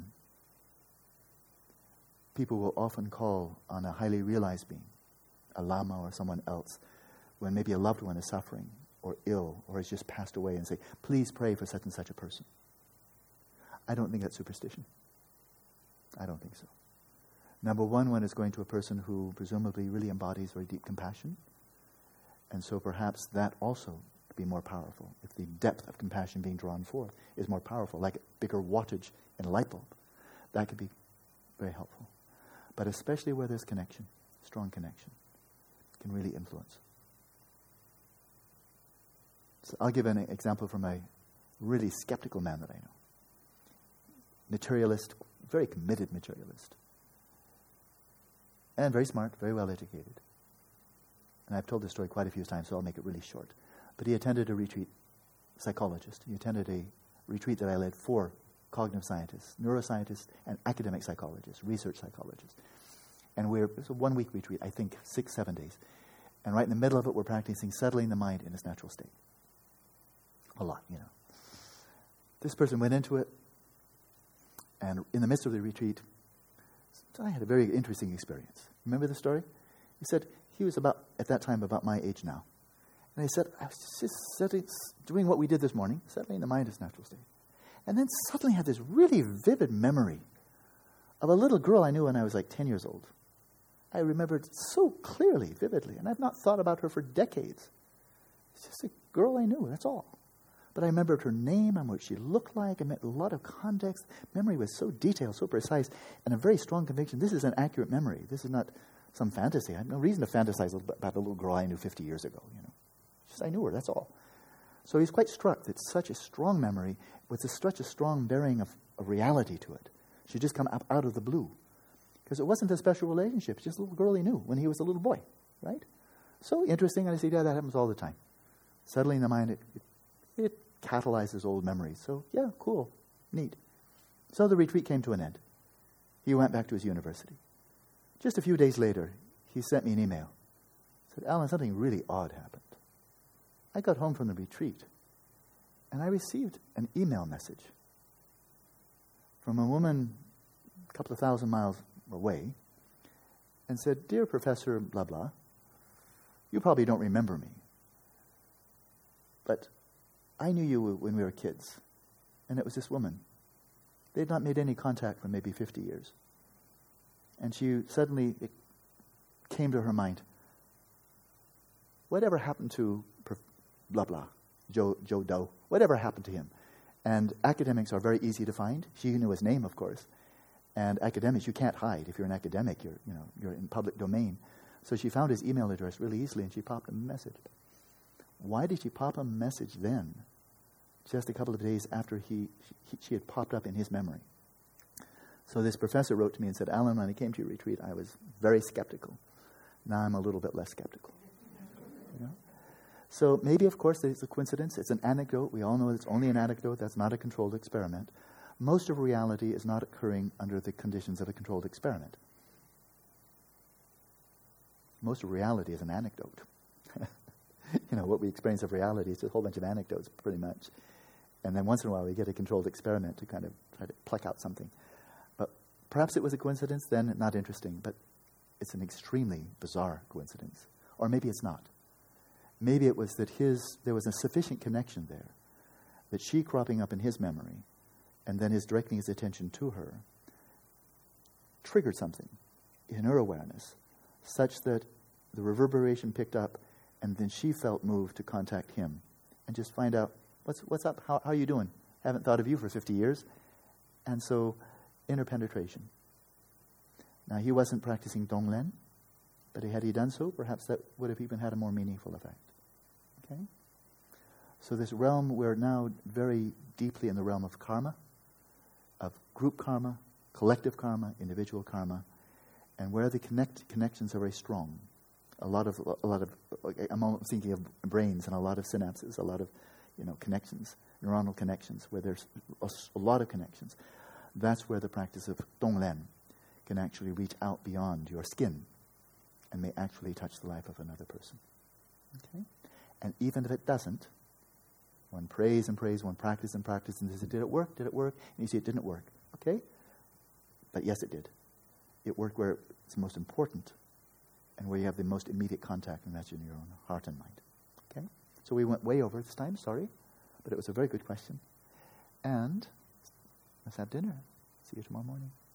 people will often call on a highly realized being, a lama or someone else, when maybe a loved one is suffering or ill or has just passed away, and say, please pray for such and such a person. I don't think that's superstition. I don't think so. Number one, one is going to a person who presumably really embodies very deep compassion. And so perhaps that also could be more powerful. If the depth of compassion being drawn forth is more powerful, like a bigger wattage in a light bulb, that could be very helpful. But especially where there's connection, strong connection, can really influence. So I'll give an example from a really skeptical man that I know. Materialist, very committed materialist. And very smart, very well educated. And I've told this story quite a few times, so I'll make it really short. But he attended a retreat, psychologist. He attended a retreat that I led for cognitive scientists, neuroscientists, and academic psychologists, research psychologists. And we're, it was a one-week retreat, I think six, seven days. And right in the middle of it, we're practicing settling the mind in its natural state. A lot, you know. This person went into it, and in the midst of the retreat, I had a very interesting experience. Remember the story? He said he was about, at that time, about my age now. And he said, I was just settling, doing what we did this morning, settling the mind in its natural state. And then suddenly had this really vivid memory of a little girl I knew when I was like ten years old. I remembered so clearly, vividly, and I've not thought about her for decades. It's just a girl I knew, that's all. But I remembered her name and what she looked like. I met a lot of context. Memory was so detailed, so precise, and a very strong conviction. This is an accurate memory. This is not some fantasy. I have no reason to fantasize about a little girl I knew fifty years ago. You know, just I knew her. That's all. So he's quite struck that such a strong memory with a, such a strong bearing of, of reality to it should just come up out of the blue, because it wasn't a special relationship. It's just a little girl he knew when he was a little boy, right? So interesting. And I say, yeah, that happens all the time. Settling the mind, it, it, it catalyzes old memories. So, yeah, cool, neat. So the retreat came to an end. He went back to his university. Just a few days later, he sent me an email. He said, Alan, something really odd happened. I got home from the retreat, and I received an email message from a woman a couple of thousand miles away, and said, Dear Professor blah blah, you probably don't remember me, but I knew you when we were kids, and it was this woman. They had not made any contact for maybe fifty years. And she suddenly, it came to her mind, whatever happened to blah blah, Joe, Joe Doe, whatever happened to him? And academics are very easy to find. She knew his name, of course. And academics, you can't hide. If you're an academic, you're, you know, you're in public domain. So she found his email address really easily, and she popped him a message. Why did she pop him a message then, just a couple of days after he, he she had popped up in his memory? So this professor wrote to me and said, Alan, when I came to your retreat, I was very skeptical. Now I'm a little bit less skeptical. You know? So maybe, of course, it's a coincidence. It's an anecdote. We all know it's only an anecdote. That's not a controlled experiment. Most of reality is not occurring under the conditions of a controlled experiment. Most of reality is an anecdote. You know, what we experience of reality is a whole bunch of anecdotes, pretty much. And then once in a while we get a controlled experiment to kind of try to pluck out something. But perhaps it was a coincidence, then not interesting. But it's an extremely bizarre coincidence. Or maybe it's not. Maybe it was that his there was a sufficient connection there, that she cropping up in his memory, and then his directing his attention to her, triggered something in her awareness, such that the reverberation picked up, and then she felt moved to contact him and just find out, what's what's up, how, how are you doing? Haven't thought of you for fifty years. And so, interpenetration. Now, he wasn't practicing Donglen, but had he done so, perhaps that would have even had a more meaningful effect. Okay? So this realm, we're now very deeply in the realm of karma, of group karma, collective karma, individual karma, and where the connect, connections are very strong. A lot of, a lot of, I'm thinking of brains and a lot of synapses, a lot of, you know, connections, neuronal connections, where there's a, a lot of connections. That's where the practice of Donglen can actually reach out beyond your skin and may actually touch the life of another person. Okay? And even if it doesn't, one prays and prays, one practices and practices, and says, did it work? Did it work? And you see, it didn't work. Okay? But yes, it did. It worked where it's most important and where you have the most immediate contact, and that's in your own heart and mind. Okay? So we went way over this time, sorry, but it was a very good question. And let's have dinner. See you tomorrow morning.